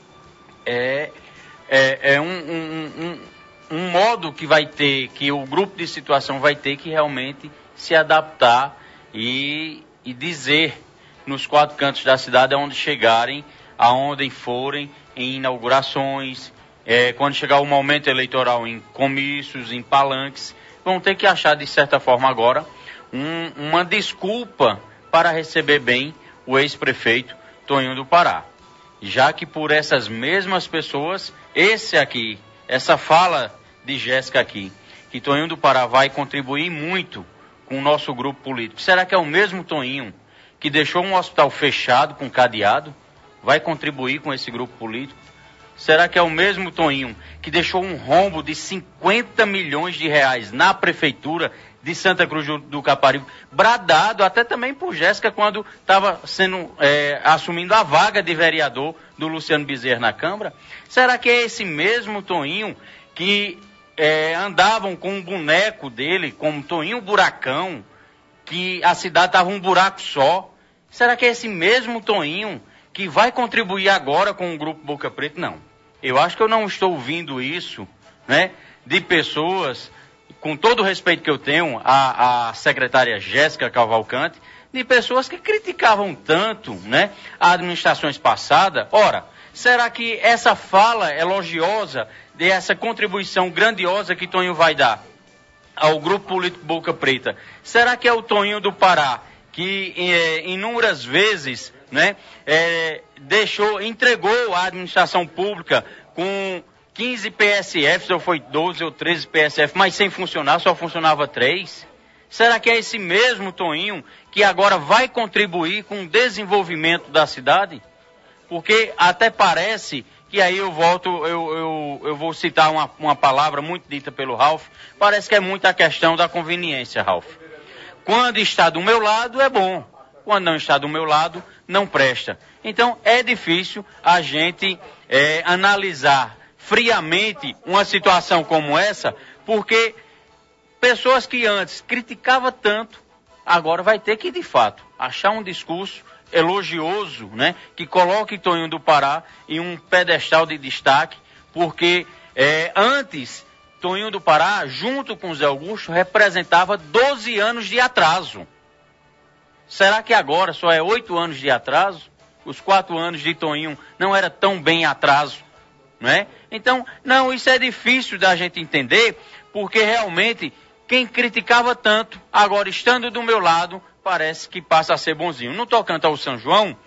um modo que vai ter, que o grupo de situação vai ter que realmente se adaptar e dizer nos quatro cantos da cidade aonde chegarem, aonde forem, em inaugurações, quando chegar o momento eleitoral, em comícios, em palanques, vão ter que achar de certa forma agora uma desculpa para receber bem o ex-prefeito Toinho do Pará. Já que por essas mesmas pessoas, essa fala de Jéssica aqui, que Toinho do Pará vai contribuir muito com o nosso grupo político. Será que é o mesmo Toinho que deixou um hospital fechado com cadeado? Vai contribuir com esse grupo político? Será que é o mesmo Toinho que deixou um rombo de 50 milhões de reais na prefeitura de Santa Cruz do Caparibe, bradado até também por Jéssica quando estava assumindo a vaga de vereador do Luciano Bezerra na Câmara? Será que é esse mesmo Toinho que andavam com um boneco dele, como Toinho Buracão, que a cidade estava um buraco só? Será que é esse mesmo Toinho que vai contribuir agora com o Grupo Boca Preta? Não. Eu acho que eu não estou ouvindo isso, né, de pessoas, com todo o respeito que eu tenho à secretária Jéssica Cavalcante, de pessoas que criticavam tanto, né, as administrações passadas. Ora, será que essa fala elogiosa, dessa contribuição grandiosa que Toinho vai dar ao Grupo Político Boca Preta, será que é o Toinho do Pará que inúmeras vezes, né, entregou a administração pública com 15 PSFs, ou foi 12 ou 13 PSF, mas sem funcionar, só funcionava 3? Será que é esse mesmo Toinho que agora vai contribuir com o desenvolvimento da cidade? Porque até parece que aí eu vou citar uma palavra muito dita pelo Ralf, parece que é muito a questão da conveniência, Ralf. Quando está do meu lado é bom, quando não está do meu lado não presta. Então é difícil a gente analisar friamente uma situação como essa, porque pessoas que antes criticavam tanto, agora vai ter que, de fato, achar um discurso elogioso, né, que coloque Toinho do Pará em um pedestal de destaque, porque antes, Toinho do Pará, junto com Zé Augusto, representava 12 anos de atraso. Será que agora só é 8 anos de atraso? os 4 anos de Toinho não era tão bem atraso, não é? Então, não, isso é difícil da gente entender, porque realmente quem criticava tanto, agora estando do meu lado, parece que passa a ser bonzinho. No tocante ao São João,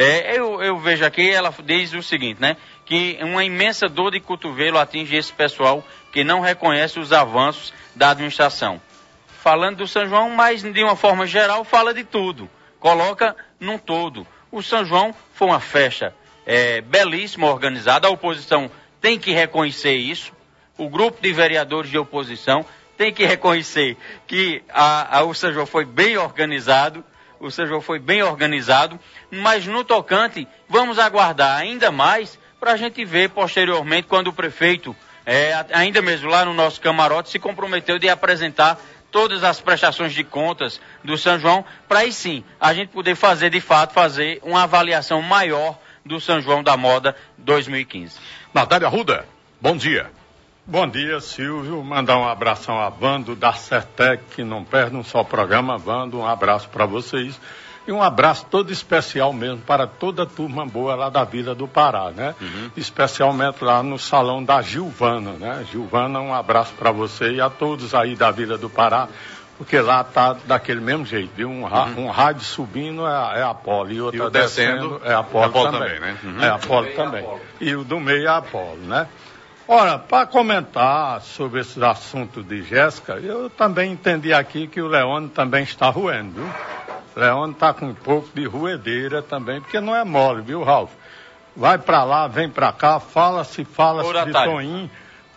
eu vejo aqui, ela diz o seguinte, né? Que uma imensa dor de cotovelo atinge esse pessoal que não reconhece os avanços da administração. Falando do São João, mas de uma forma geral, fala de tudo. Coloca num todo. O São João foi uma festa belíssima, organizada. A oposição tem que reconhecer isso. O grupo de vereadores de oposição tem que reconhecer que o São João foi bem organizado. O São João foi bem organizado. Mas no tocante, vamos aguardar ainda mais para a gente ver posteriormente quando o prefeito, ainda mesmo lá no nosso camarote, se comprometeu de apresentar todas as prestações de contas do São João, para aí sim a gente poder fazer uma avaliação maior do São João da Moda 2015. Natália Arruda, bom dia. Bom dia, Silvio. Mandar um abração a Vando da Certec, que não perde um só programa. Vando, um abraço para vocês. E um abraço todo especial mesmo para toda a turma boa lá da Vila do Pará, né? Uhum. Especialmente lá no salão da Gilvana, né? Gilvana, um abraço para você e a todos aí da Vila do Pará, porque lá tá daquele mesmo jeito, viu? Um rádio subindo é a Apolo e outra descendo é a Apolo também, né? Uhum. É a Apolo também. E o do meio é a Apolo, né? Ora, para comentar sobre esse assunto de Jéssica, eu também entendi aqui que o Leone também está roendo, viu? Leone está com um pouco de roedeira também, porque não é mole, viu, Ralf? Vai para lá, vem para cá, fala-se de Toinho,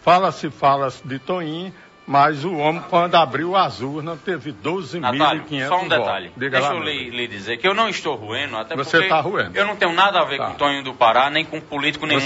fala-se de Toinho, mas o homem, quando abriu as urnas, teve 12.500 só um detalhe. votos. Deixa eu lhe dizer que eu não estou roendo, até você porque está roendo. Eu não tenho nada a ver com o Toinho do Pará, nem com político nenhum.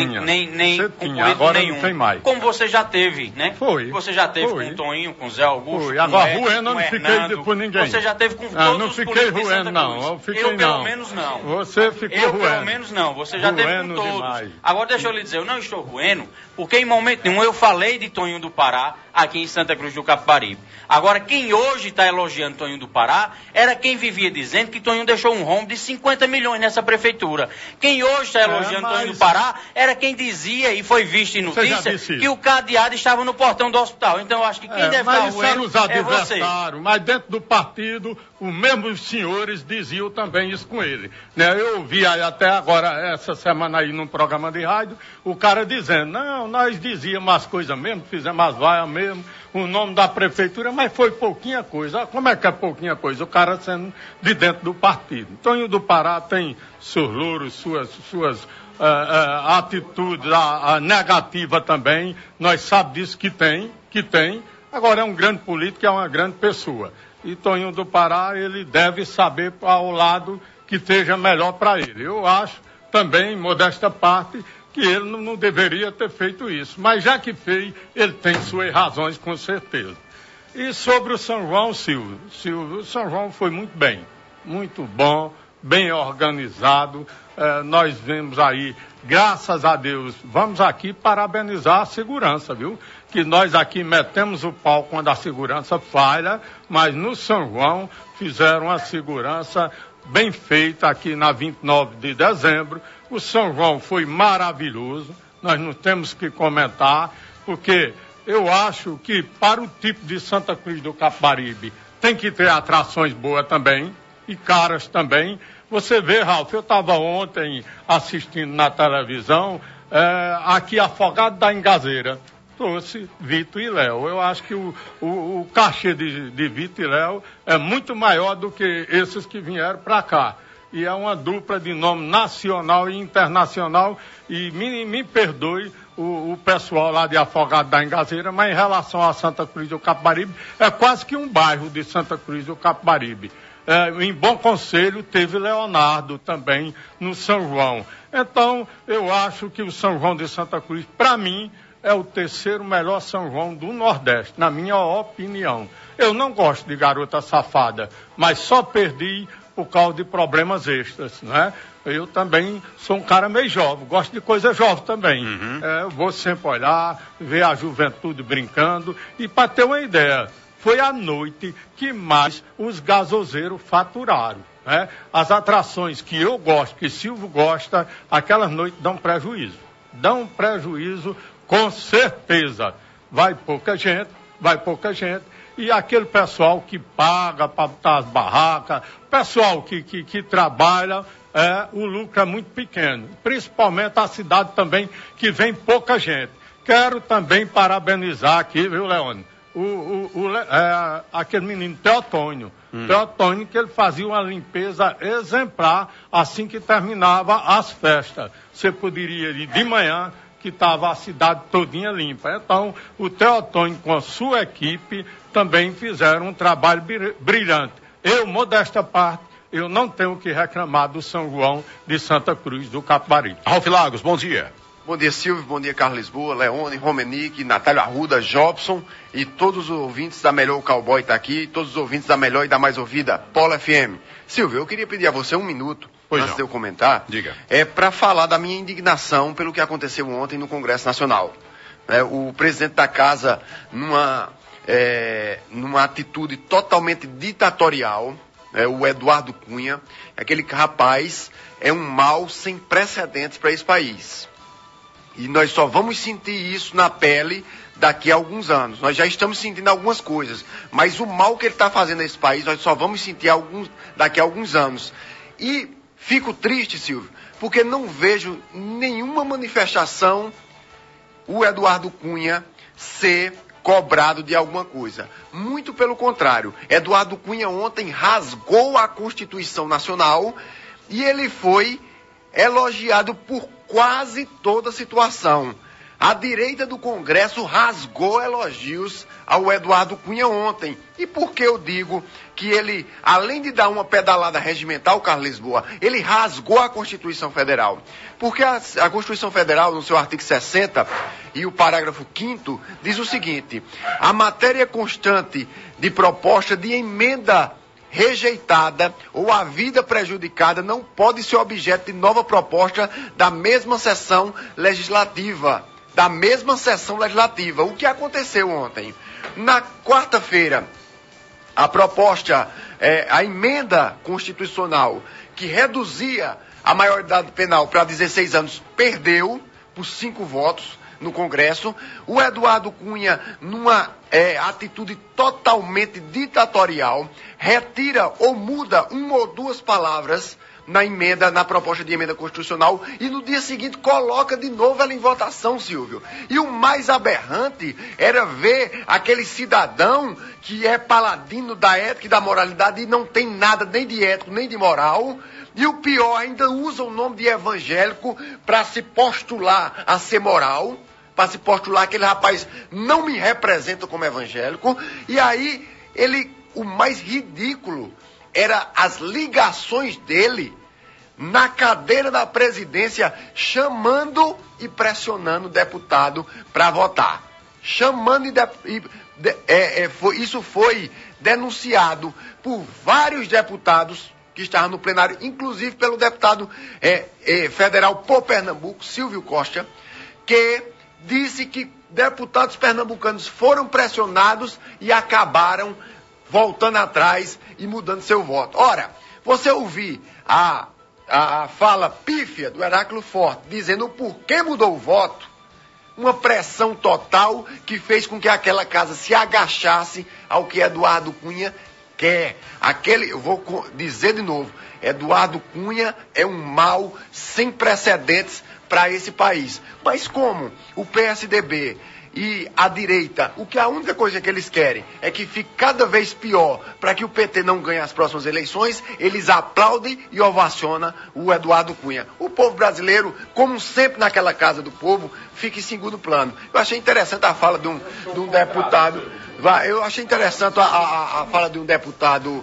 Nem com político agora nenhum. Não tem mais. Como você já teve, né? Foi. Você já teve com o Toinho, com o Zé Augusto, foi. Agora roendo eu não fiquei por ninguém. Você já teve com todos os políticos de Santa Cruz. Eu fiquei eu pelo menos não. Você ficou roendo. Eu pelo menos não. Você já teve com todos. Demais. Agora deixa eu lhe dizer, eu não estou roendo, porque em momento nenhum eu falei de Toinho do Pará aqui em Santa Cruz do Capibaribe. Agora, quem hoje está elogiando Toinho do Pará era quem vivia dizendo que Toinho deixou um rombo de 50 milhões nessa prefeitura. Quem hoje está elogiando Toinho do Pará era quem dizia, e foi visto em notícia, que o cadeado estava no portão do hospital. Então, eu acho que quem deve estar roendo os adversários, mas dentro do partido, os mesmos senhores diziam também isso com ele. Né? Eu ouvi aí até agora, essa semana aí, num programa de rádio, o cara dizendo, não, nós dizíamos as coisas mesmo, fizemos as vaias mesmo, o nome da prefeitura, mas foi pouquinha coisa. Como é que é pouquinha coisa? O cara sendo de dentro do partido. Toinho do Pará tem seus louros, suas atitudes negativas também. Nós sabemos disso que tem. Agora é um grande político, é uma grande pessoa. E Toinho do Pará, ele deve saber ao lado que seja melhor para ele. Eu acho também, modesta parte, que ele não deveria ter feito isso. Mas já que fez, ele tem suas razões, com certeza. E sobre o São João, Silvio, o São João foi muito bem, muito bom, bem organizado. Nós vemos aí, graças a Deus, vamos aqui parabenizar a segurança, viu? Que nós aqui metemos o pau quando a segurança falha, mas no São João fizeram a segurança bem feita aqui na 29 de dezembro. O São João foi maravilhoso, nós não temos que comentar, porque eu acho que para o tipo de Santa Cruz do Capibaribe tem que ter atrações boas também, e caras também. Você vê, Ralf, eu estava ontem assistindo na televisão, aqui Afogado da Engazeira, trouxe Vitor e Léo. Eu acho que o cachê de Vitor e Léo é muito maior do que esses que vieram para cá. E é uma dupla de nome nacional e internacional, e me perdoe o pessoal lá de Afogado da Engazeira, mas em relação a Santa Cruz do Capibaribe, é quase que um bairro de Santa Cruz do Capibaribe. Em Bom Conselho teve Leonardo também no São João. Então, eu acho que o São João de Santa Cruz, para mim, é o terceiro melhor São João do Nordeste, na minha opinião. Eu não gosto de garota safada, mas só perdi por causa de problemas extras, né? Eu também sou um cara meio jovem, gosto de coisa jovem também. Vou sempre olhar, ver a juventude brincando. E para ter uma ideia, foi a noite que mais os gasoseiros faturaram. Né? As atrações que eu gosto, que Silvio gosta, aquelas noites dão prejuízo. Dão prejuízo com certeza. Vai pouca gente. E aquele pessoal que paga para botar as barracas, pessoal que trabalha, o lucro é muito pequeno. Principalmente a cidade também, que vem pouca gente. Quero também parabenizar aqui, viu, Leone? Aquele menino Teotônio. Teotônio, que ele fazia uma limpeza exemplar assim que terminava as festas. Você poderia ir de manhã, que estava a cidade todinha limpa. Então, o Teotônio com a sua equipe também fizeram um trabalho brilhante. Eu, modesta parte, eu não tenho o que reclamar do São João de Santa Cruz do Capibaribe. Ralf Lagos, bom dia. Bom dia, Silvio, bom dia, Carlos Lisboa, Leone, Romenique, Natália Arruda, Jobson e todos os ouvintes da Melhor Cowboy está aqui, todos os ouvintes da melhor e da mais ouvida, Polo FM. Silvio, eu queria pedir a você um minuto, antes de eu comentar, para falar da minha indignação pelo que aconteceu ontem no Congresso Nacional. O presidente da casa, numa atitude totalmente ditatorial, o Eduardo Cunha, aquele rapaz é um mal sem precedentes para esse país. E nós só vamos sentir isso na pele daqui a alguns anos. Nós já estamos sentindo algumas coisas, mas o mal que ele está fazendo nesse país, nós só vamos sentir daqui a alguns anos. E fico triste, Silvio, porque não vejo nenhuma manifestação o Eduardo Cunha ser cobrado de alguma coisa. Muito pelo contrário. Eduardo Cunha ontem rasgou a Constituição Nacional e ele foi elogiado por quase toda a situação. A direita do Congresso rasgou elogios ao Eduardo Cunha ontem. E por que eu digo que ele, além de dar uma pedalada regimental, Carlos Lisboa, ele rasgou a Constituição Federal? Porque a Constituição Federal, no seu artigo 60 e o parágrafo 5º, diz o seguinte: a matéria constante de proposta de emenda rejeitada ou a vida prejudicada não pode ser objeto de nova proposta da mesma sessão legislativa. O que aconteceu ontem? Na quarta-feira, a proposta, a emenda constitucional que reduzia a maioridade penal para 16 anos, perdeu por 5 votos no Congresso. O Eduardo Cunha, numa atitude totalmente ditatorial, retira ou muda uma ou duas palavras na proposta de emenda constitucional, e no dia seguinte coloca de novo ela em votação, Silvio. E o mais aberrante era ver aquele cidadão que é paladino da ética e da moralidade e não tem nada nem de ético nem de moral, e o pior, ainda usa o nome de evangélico para se postular a ser moral, para se postular aquele rapaz não me representa como evangélico. E aí o mais ridículo era as ligações dele na cadeira da presidência, chamando e pressionando o deputado para votar. Isso foi denunciado por vários deputados que estavam no plenário, inclusive pelo deputado federal por Pernambuco, Silvio Costa, que disse que deputados pernambucanos foram pressionados e acabaram voltando atrás e mudando seu voto. Ora, você ouvir a fala pífia do Heráclito Forte dizendo o porquê mudou o voto, uma pressão total que fez com que aquela casa se agachasse ao que Eduardo Cunha quer. Eu vou dizer de novo, Eduardo Cunha é um mal sem precedentes para esse país. Mas como o PSDB e a direita, a única coisa que eles querem é que fique cada vez pior para que o PT não ganhe as próximas eleições, eles aplaudem e ovacionam o Eduardo Cunha. O povo brasileiro, como sempre naquela casa do povo, fica em segundo plano. Eu achei interessante a fala de um deputado. Eu achei interessante a fala de um deputado.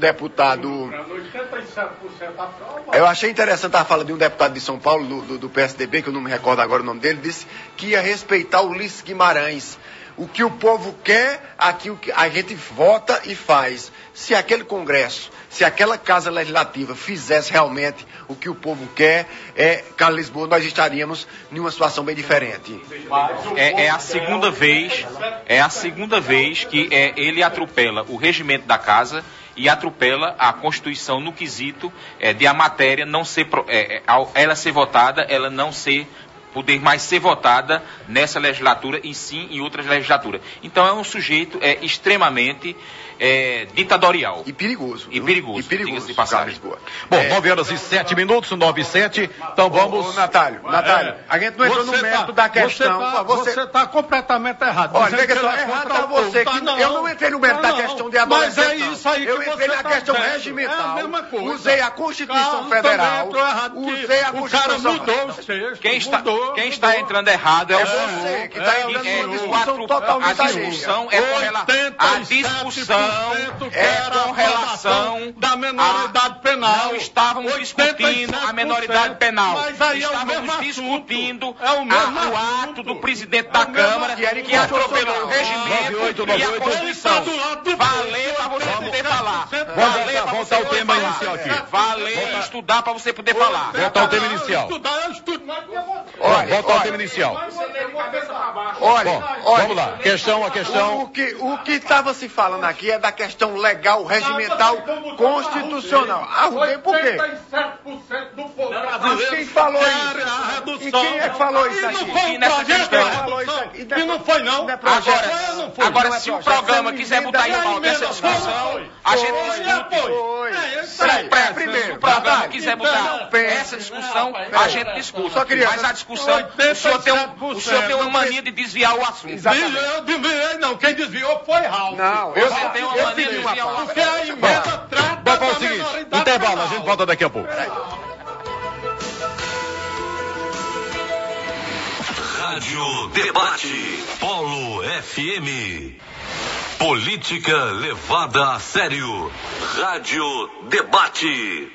Eu achei interessante a fala de um deputado de São Paulo, do PSDB, que eu não me recordo agora o nome dele, disse que ia respeitar o Ulisses Guimarães. O que o povo quer, aquilo que a gente vota e faz. Se aquele Congresso, se aquela Casa Legislativa fizesse realmente o que o povo quer, Carlos Lisboa, nós estaríamos em uma situação bem diferente. É a segunda vez que ele atropela o regimento da Casa e atropela a Constituição no quesito de a matéria não ser, ela ser votada, ela não poder mais ser votada nessa legislatura e sim em outras legislaturas. Então é um sujeito extremamente ditatorial. E perigoso. E perigoso, diga-se de passagem. Bom, 9h07, 9h07, então vamos... Ô, Natália, a gente não entrou no mérito da questão. Você está completamente errado. Olha, veja só, errado está você, que eu não entrei no mérito da questão de adolescente. Mas é isso aí que eu entrei na questão regimental, usei a Constituição Federal, usei a Constituição Federal. Quem está entrando errado é o senhor. Você que está entrando numa discussão totalmente alheia. A discussão é com relação da menoridade penal. Não estávamos discutindo a menoridade penal. Estávamos discutindo o ato do presidente da Câmara que atropelou o regimento e a Constituição. Valeu para você poder falar. Voltar ao tema inicial aqui. Valeu estudar para você poder falar. Voltar ao tema inicial. Voltar ao tema inicial. Olha, vamos lá. A questão. O que estava se falando aqui é da questão legal, regimental, constitucional. Arrudei por quê? 37% do povo brasileiro. Quem falou isso? E quem é que falou isso aqui? E não foi não. Agora, se o programa quiser botar em pauta essa discussão, a gente discute. Primeiro, se o programa quiser botar essa discussão, a gente discute. Mas a discussão, o senhor tem uma mania de desviar o assunto. Eu desviei não, quem desviou foi Raul. Não, você tem uma mania de desviar o assunto. Porque a emenda trata da menoridade. Intervalo, a gente volta daqui a pouco. Rádio Debate, Polo FM. Política levada a sério. Rádio Debate.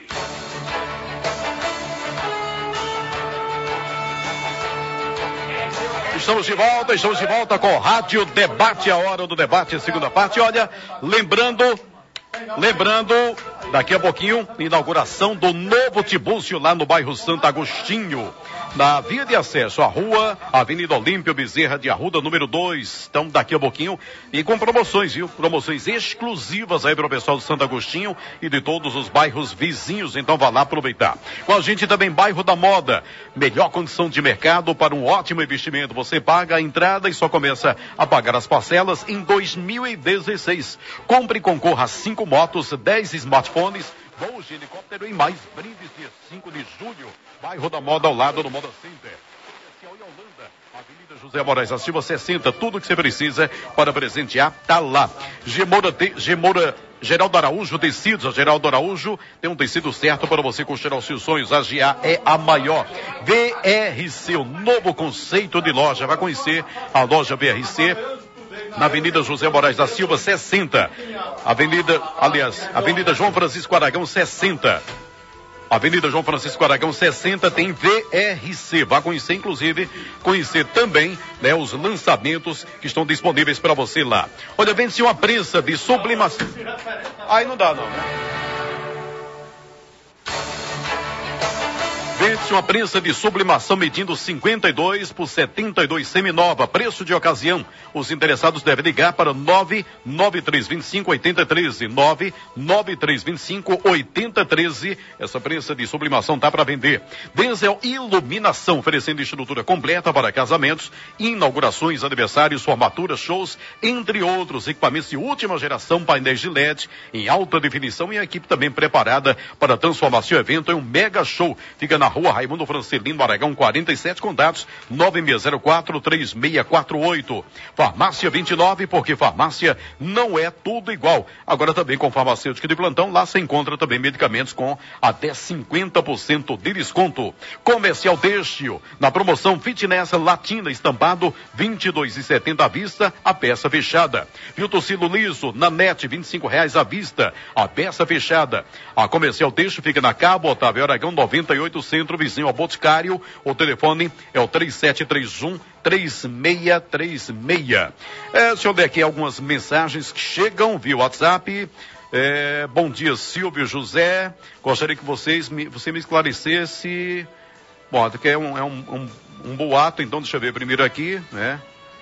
Estamos de volta com Rádio Debate, a hora do debate, segunda parte. Olha, lembrando, daqui a pouquinho, inauguração do novo Tibúrcio lá no bairro Santo Agostinho, na via de acesso à rua Avenida Olímpio Bezerra de Arruda, número 2. Então, daqui a pouquinho, e com promoções, viu? Promoções exclusivas aí para o pessoal do Santo Agostinho e de todos os bairros vizinhos. Então, vá lá aproveitar. Com a gente também, Bairro da Moda. Melhor condição de mercado para um ótimo investimento. Você paga a entrada e só começa a pagar as parcelas em 2016. Compre e concorra a 5 motos, 10 smartphones, voos de helicóptero e mais brindes dia 5 de julho. Bairro da Moda, ao lado do Moda Center. Avenida José Moraes da Silva 60, tudo que você precisa para presentear tá lá. Gemora Geraldo Araújo Tecidos. A Geraldo Araújo tem um tecido certo para você construir os seus sonhos. A GA é a maior. VRC, o novo conceito de loja. Vai conhecer a loja VRC na Avenida José Moraes da Silva 60. Avenida João Francisco Aragão 60. Avenida João Francisco Aragão 60 tem VRC. Vá conhecer também, né, os lançamentos que estão disponíveis para você lá. Olha, vende-se uma prensa de sublimação. Aí não dá não, né? Vende-se uma prensa de sublimação medindo 52 por 72 seminova, preço de ocasião. Os interessados devem ligar para 99325-8013, 99325-8013. Essa prensa de sublimação tá para vender. Denzel Iluminação, oferecendo estrutura completa para casamentos, inaugurações, aniversários, formaturas, shows, entre outros equipamentos de última geração, painéis de LED em alta definição e a equipe também preparada para transformar seu evento em um mega show. Fica na Rua Raimundo Francelino Aragão 47, contatos 9604-3648. Farmácia 29, porque farmácia não é tudo igual. Agora também com farmacêutica de plantão, lá você encontra também medicamentos com até 50% de desconto. Comercial Têxtil, na promoção Fitness Latina, estampado R$22,70 à vista, a peça fechada. Viltocilo liso, na net, R$25 à vista, a peça fechada. A Comercial Têxtil fica na Cabo Otávio Aragão 98, centro centro vizinho ao Boticário. O telefone é o 3731-3636. Deixa eu ler aqui algumas mensagens que chegam via WhatsApp. Bom dia, Silvio José. Gostaria que você me esclarecesse. Bom, que é um boato, então deixa eu ver primeiro aqui, né?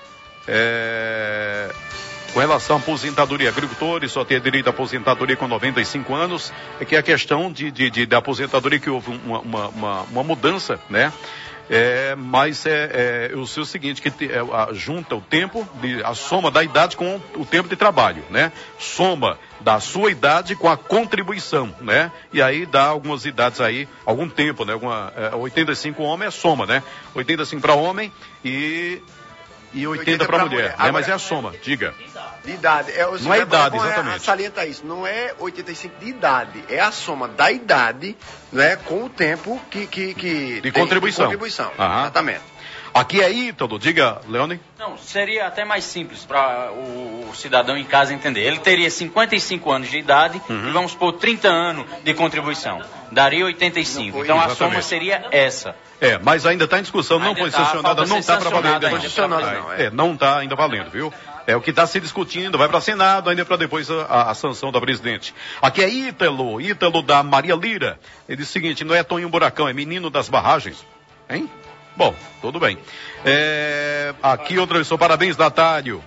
Com relação à aposentadoria, agricultores só tem direito à aposentadoria com 95 anos, que é a questão da aposentadoria, que houve uma mudança, né? Mas eu sei o seguinte, que junta o tempo, a soma da idade com o tempo de trabalho, né? Soma da sua idade com a contribuição, né? E aí dá algumas idades aí, algum tempo, né? 85 homem é soma, né? 85 para homem e 80 para mulher, né? Agora, mas é a soma, diga. De idade. Não é idade, exatamente. Salienta isso, não é 85 de idade, é a soma da idade, né, com o tempo de contribuição. Exatamente. Aqui é Ítalo, diga, Leone. Não, seria até mais simples para o cidadão em casa entender. Ele teria 55 anos de idade e vamos pôr 30 anos de contribuição. Daria 85. Então a soma seria essa. Mas ainda está em discussão, não foi sancionada, não está para valer. Não está ainda valendo, viu? É o que está se discutindo, vai para Senado, ainda para depois a sanção da presidente. Aqui é Ítalo da Maria Lira. Ele diz o seguinte, não é Toninho Buracão, é menino das barragens. Hein? Bom, tudo bem. Aqui outra pessoa, parabéns, Natálio.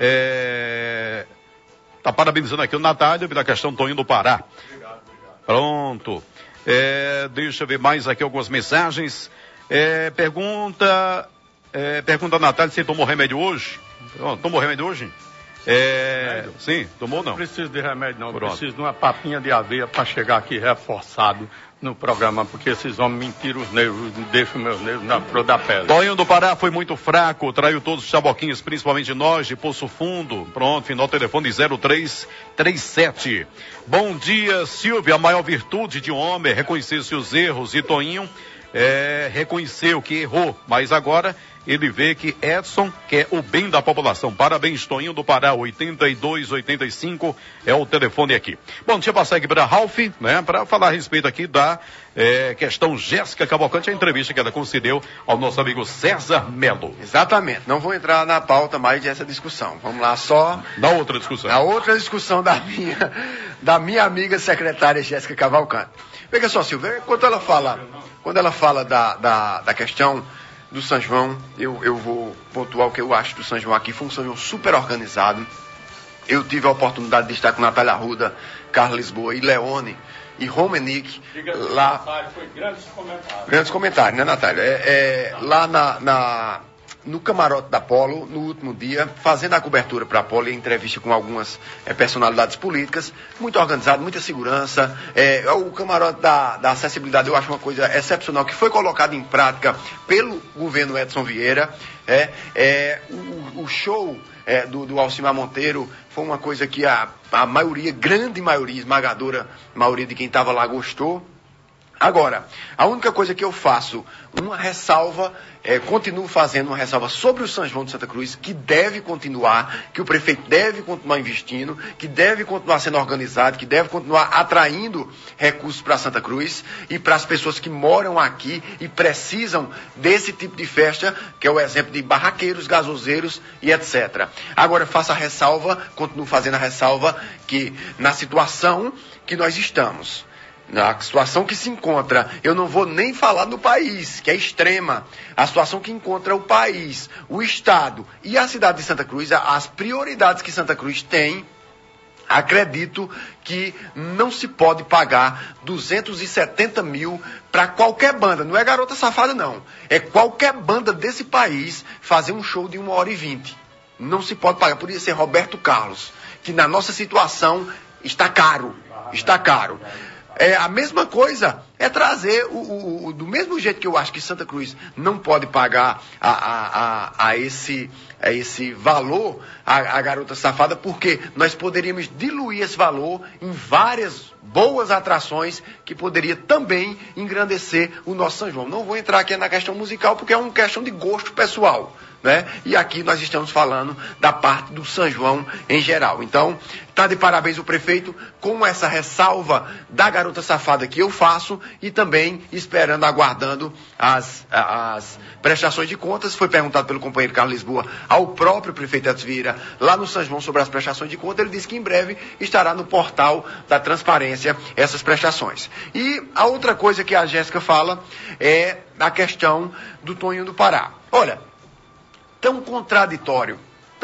Tá parabenizando aqui o Natálio pela questão Toninho do Pará. Pronto. Deixa eu ver mais aqui algumas mensagens. Pergunta a Natália se tomou remédio hoje. Tomou remédio hoje? Sim, tomou não? Não preciso de remédio não, preciso de uma papinha de aveia para chegar aqui reforçado no programa, porque esses homens me tiram os nervos, deixam meus nervos na flor da pele. Toninho do Pará foi muito fraco, traiu todos os chaboquinhos, principalmente nós de Poço Fundo. Pronto, final telefone 0337. Bom dia, Silvio. A maior virtude de um homem é reconhecer seus erros, e Toninho reconheceu que errou, mas agora ele vê que Edson quer o bem da população. Parabéns, Toninho do Pará, 8285 é o telefone aqui. Bom, deixa eu passar aqui para Ralph, né, para falar a respeito aqui da questão Jéssica Cavalcante, a entrevista que ela concedeu ao nosso amigo César Melo. Exatamente, não vou entrar na pauta mais dessa discussão. Vamos lá só. Na outra discussão. Na outra discussão da minha amiga secretária Jéssica Cavalcante. Veja só, Silvia, quando ela fala da questão do São João, eu vou pontuar o que eu acho do São João aqui. Foi um São João super organizado. Eu tive a oportunidade de estar com Natália Arruda, Carlos Lisboa e Leone e Romenick lá. Foi grandes comentários. Grandes comentários, né, Natália? Lá no camarote da Polo, no último dia, fazendo a cobertura para a Polo e entrevista com algumas personalidades políticas, muito organizado, muita segurança. O camarote da acessibilidade eu acho uma coisa excepcional, que foi colocado em prática pelo governo Edson Vieira. O show do Alcimar Monteiro foi uma coisa que a maioria, grande maioria, esmagadora maioria de quem estava lá gostou. Agora, a única coisa que eu faço, uma ressalva, continuo fazendo uma ressalva sobre o São João de Santa Cruz, que deve continuar, que o prefeito deve continuar investindo, que deve continuar sendo organizado, que deve continuar atraindo recursos para Santa Cruz e para as pessoas que moram aqui e precisam desse tipo de festa, que é o exemplo de barraqueiros, gasoseiros e etc. Agora, faço a ressalva, continuo fazendo a ressalva, que na situação que nós estamos, na situação que se encontra, eu não vou nem falar no país, que é extrema, a situação que encontra o país, o Estado e a cidade de Santa Cruz, as prioridades que Santa Cruz tem, acredito que não se pode pagar 270 mil para qualquer banda, não é Garota Safada não, é qualquer banda desse país fazer um show de 1h20, não se pode pagar, podia ser Roberto Carlos, que na nossa situação está caro. A mesma coisa é trazer do mesmo jeito que eu acho que Santa Cruz não pode pagar a esse valor a Garota Safada, porque nós poderíamos diluir esse valor em várias boas atrações que poderia também engrandecer o nosso São João. Não vou entrar aqui na questão musical porque é uma questão de gosto pessoal, né? E aqui nós estamos falando da parte do São João em geral. Então, está de parabéns o prefeito com essa ressalva da garota safada que eu faço e também esperando, aguardando as prestações de contas. Foi perguntado pelo companheiro Carlos Lisboa ao próprio prefeito Edson Vieira lá no São João sobre as prestações de contas. Ele disse que em breve estará no portal da transparência essas prestações. E a outra coisa que a Jéssica fala é a questão do Toninho do Pará. Olha, tão contraditório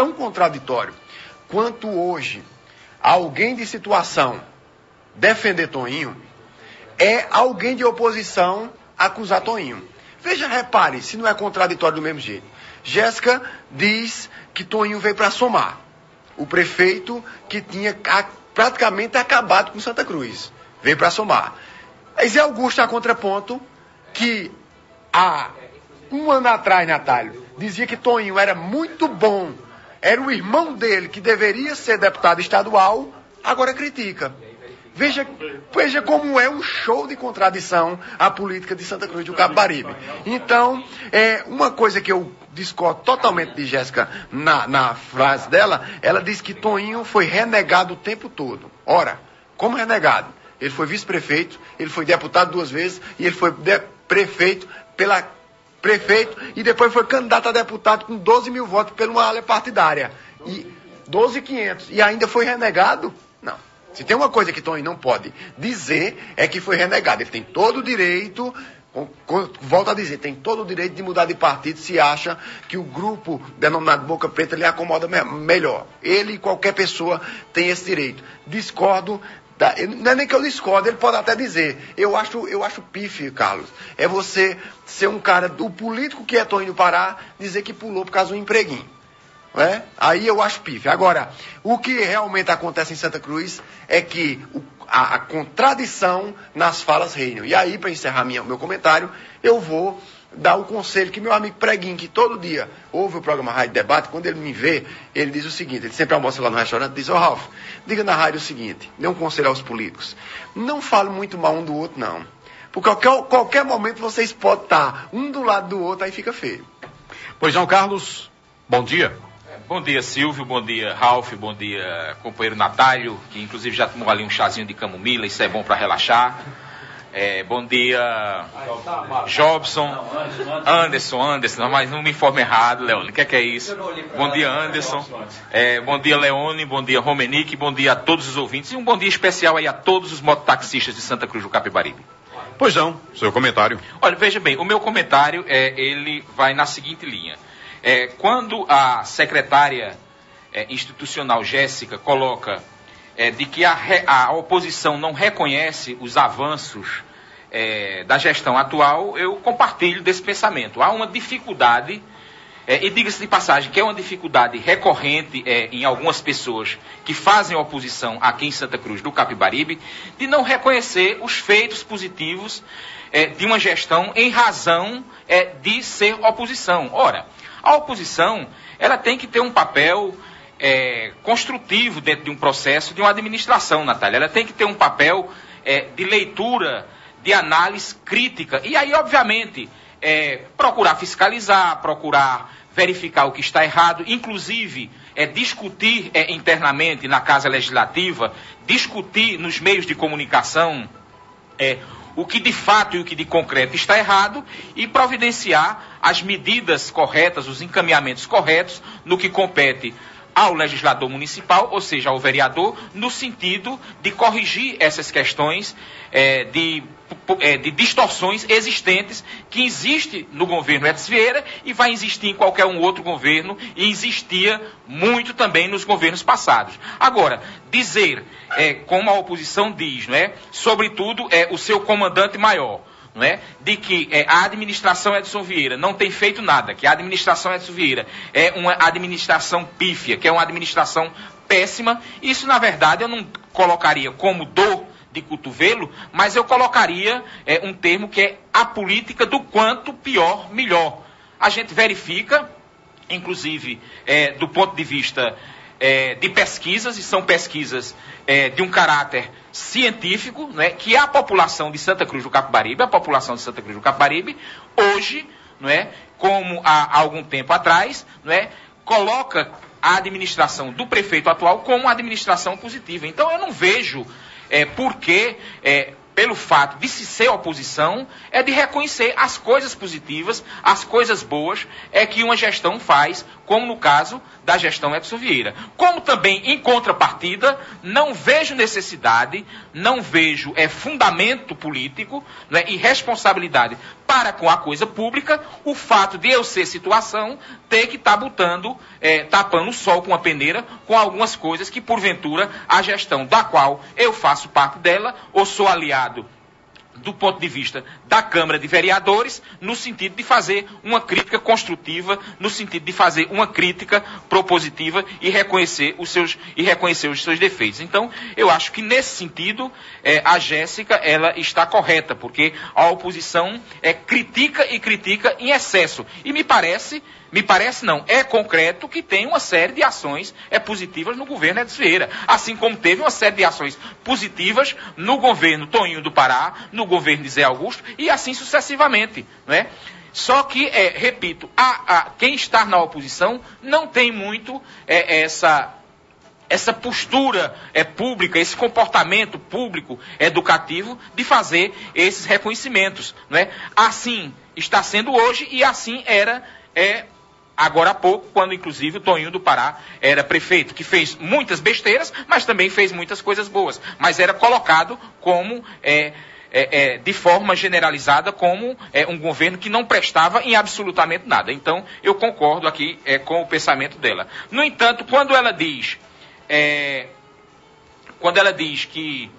quanto hoje alguém de situação defender Toninho, é alguém de oposição acusar Toninho. Veja, repare, se não é contraditório do mesmo jeito. Jéssica diz que Toninho veio para somar. O prefeito que tinha praticamente acabado com Santa Cruz veio para somar. Aí Zé Augusto a contraponto que há um ano atrás, Natália, dizia que Toninho era muito bom, era o irmão dele que deveria ser deputado estadual, agora critica. Veja como é um show de contradição a política de Santa Cruz do Capibaribe. Então, uma coisa que eu discordo totalmente de Jéssica na frase dela, ela diz que Toninho foi renegado o tempo todo. Ora, como renegado? Ele foi vice-prefeito, ele foi deputado 2 vezes e ele foi prefeito e depois foi candidato a deputado com 12 mil votos por uma área partidária. E 12.500. E ainda foi renegado? Não. Se tem uma coisa que Toninho não pode dizer, é que foi renegado. Ele tem todo o direito, volto a dizer, tem todo o direito de mudar de partido se acha que o grupo denominado Boca Preta lhe acomoda melhor. Ele e qualquer pessoa tem esse direito. Discordo. Não é nem que eu discordo, ele pode até dizer. Eu acho pífio, Carlos. É você ser um cara, o político que é Toninho do Pará, dizer que pulou por causa do empreguinho. Não é? Aí eu acho pífio. Agora, o que realmente acontece em Santa Cruz é que a contradição nas falas reinam. E aí, para encerrar meu comentário, eu vou dar o conselho que meu amigo Preguinho, que todo dia ouve o programa Rádio Debate, quando ele me vê, ele diz o seguinte, ele sempre almoça lá no restaurante, diz, Ralf, diga na rádio o seguinte, dê um conselho aos políticos, não fale muito mal um do outro, não. Porque qualquer momento vocês podem estar um do lado do outro, aí fica feio. Pois não, Carlos, bom dia. Bom dia, Silvio, bom dia, Ralf, bom dia, companheiro Natálio, que inclusive já tomou ali um chazinho de camomila, isso é bom para relaxar. Bom dia, Jobson, Anderson, mas não me informe errado, Leone, o que é isso? Bom dia, Anderson, bom dia, Leone, bom dia, Romenique, bom dia a todos os ouvintes e um bom dia especial aí a todos os mototaxistas de Santa Cruz do Capibaribe. Pois não, seu comentário. Olha, veja bem, o meu comentário, ele vai na seguinte linha. Quando a secretária institucional Jéssica coloca de que a oposição não reconhece os avanços da gestão atual, eu compartilho desse pensamento. Há uma dificuldade, e diga-se de passagem que é uma dificuldade recorrente em algumas pessoas que fazem oposição aqui em Santa Cruz do Capibaribe, de não reconhecer os feitos positivos de uma gestão em razão de ser oposição. Ora, a oposição ela tem que ter um papel construtivo dentro de um processo de uma administração, Natália. Ela tem que ter um papel de leitura, de análise crítica. E aí, obviamente, procurar fiscalizar, procurar verificar o que está errado, inclusive discutir internamente na Casa Legislativa, discutir nos meios de comunicação o que de fato e o que de concreto está errado e providenciar as medidas corretas, os encaminhamentos corretos no que compete ao legislador municipal, ou seja, ao vereador, no sentido de corrigir essas questões de distorções existentes que existe no governo Edson Vieira e vai existir em qualquer um outro governo e existia muito também nos governos passados. Agora, dizer, como a oposição diz, não é, sobretudo o seu comandante maior, não é, de que a administração Edson Vieira não tem feito nada, que a administração Edson Vieira é uma administração pífia, que é uma administração péssima, isso na verdade eu não colocaria como dor de cotovelo, mas eu colocaria um termo que é a política do quanto pior, melhor. A gente verifica, inclusive do ponto de vista de pesquisas, e são pesquisas de um caráter científico, não é, que a população de Santa Cruz do Capibaribe, hoje, não é, como há algum tempo atrás, não é, coloca a administração do prefeito atual como uma administração positiva. Então eu não vejo por que, pelo fato de se ser oposição, é de reconhecer as coisas positivas, as coisas boas que uma gestão faz, como no caso da gestão Edson Vieira. Como também, em contrapartida, não vejo necessidade, não vejo fundamento político, né, e responsabilidade para com a coisa pública, o fato de eu ser situação, ter que estar tapando o sol com a peneira com algumas coisas que, porventura, a gestão da qual eu faço parte dela, ou sou aliado do ponto de vista da Câmara de Vereadores, no sentido de fazer uma crítica construtiva, no sentido de fazer uma crítica propositiva e reconhecer os seus defeitos. Então, eu acho que nesse sentido, a Jéssica, ela está correta, porque a oposição critica em excesso. E me parece não, é concreto que tem uma série de ações positivas no governo Edson Vieira, assim como teve uma série de ações positivas no governo Toninho do Pará, no governo de Zé Augusto, e assim sucessivamente, não é? Só que, repito, quem está na oposição não tem muito essa postura pública, esse comportamento público educativo de fazer esses reconhecimentos, não é? Assim está sendo hoje e assim era agora há pouco, quando inclusive o Toninho do Pará era prefeito, que fez muitas besteiras, mas também fez muitas coisas boas, mas era colocado como de forma generalizada como um governo que não prestava em absolutamente nada. Então eu concordo aqui com o pensamento dela. No entanto, quando ela diz que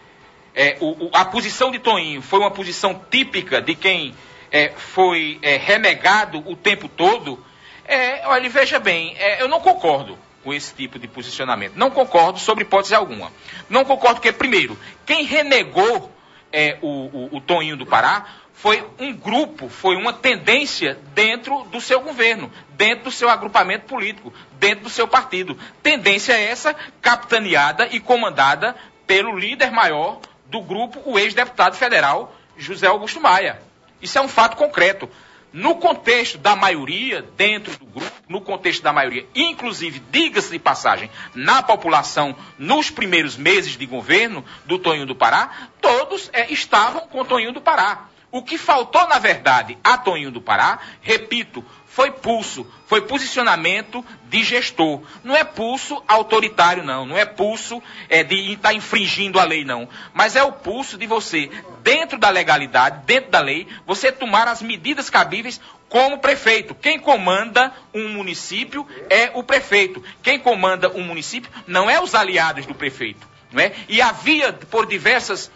a posição de Toninho foi uma posição típica de quem foi renegado o tempo todo, olha, veja bem, eu não concordo com esse tipo de posicionamento. Não concordo sobre hipótese alguma. Não concordo porque, primeiro, quem renegou o Toninho do Pará foi um grupo, foi uma tendência dentro do seu governo, dentro do seu agrupamento político, dentro do seu partido. Tendência essa capitaneada e comandada pelo líder maior do grupo, o ex-deputado federal José Augusto Maia. Isso é um fato concreto. No contexto da maioria, dentro do grupo, no contexto da maioria, inclusive, diga-se de passagem, na população, nos primeiros meses de governo do Toninho do Pará, todos estavam com o Toninho do Pará. O que faltou, na verdade, a Toninho do Pará, repito, foi pulso, foi posicionamento de gestor. Não é pulso autoritário, não. Não é pulso de estar infringindo a lei, não. Mas é o pulso de você, dentro da legalidade, dentro da lei, você tomar as medidas cabíveis como prefeito. Quem comanda um município é o prefeito. Quem comanda um município não é os aliados do prefeito. Não é? E havia por diversas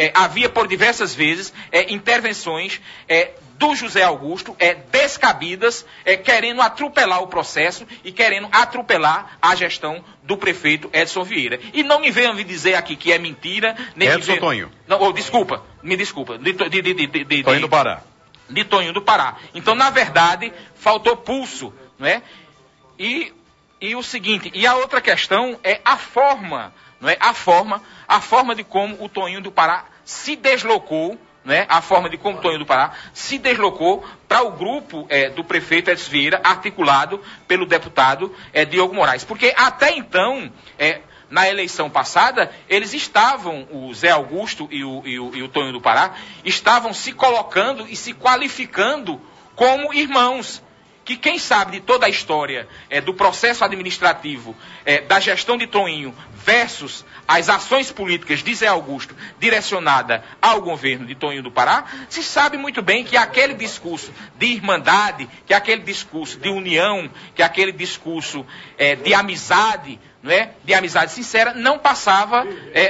vezes intervenções do José Augusto descabidas, querendo atropelar o processo e querendo atropelar a gestão do prefeito Edson Vieira. E não me venham me dizer aqui que é mentira. Nem Edson Toninho. Não, me desculpa. Toninho do Pará. De Toninho do Pará. Então, na verdade, faltou pulso, não é? E o seguinte, e a outra questão é a forma, não é? A forma de como o Toninho do Pará se deslocou, né? A forma de como o Toninho do Pará se deslocou para o grupo do prefeito Edson Vieira, articulado pelo deputado Diogo Moraes. Porque até então, na eleição passada, eles estavam, o Zé Augusto e o Toninho do Pará, estavam se colocando e se qualificando como irmãos. Que quem sabe de toda a história do processo administrativo, da gestão de Toninho versus as ações políticas de Zé Augusto direcionada ao governo de Toninho do Pará, se sabe muito bem que aquele discurso de irmandade, que aquele discurso de união, que aquele discurso de amizade, não é? De amizade sincera, não passava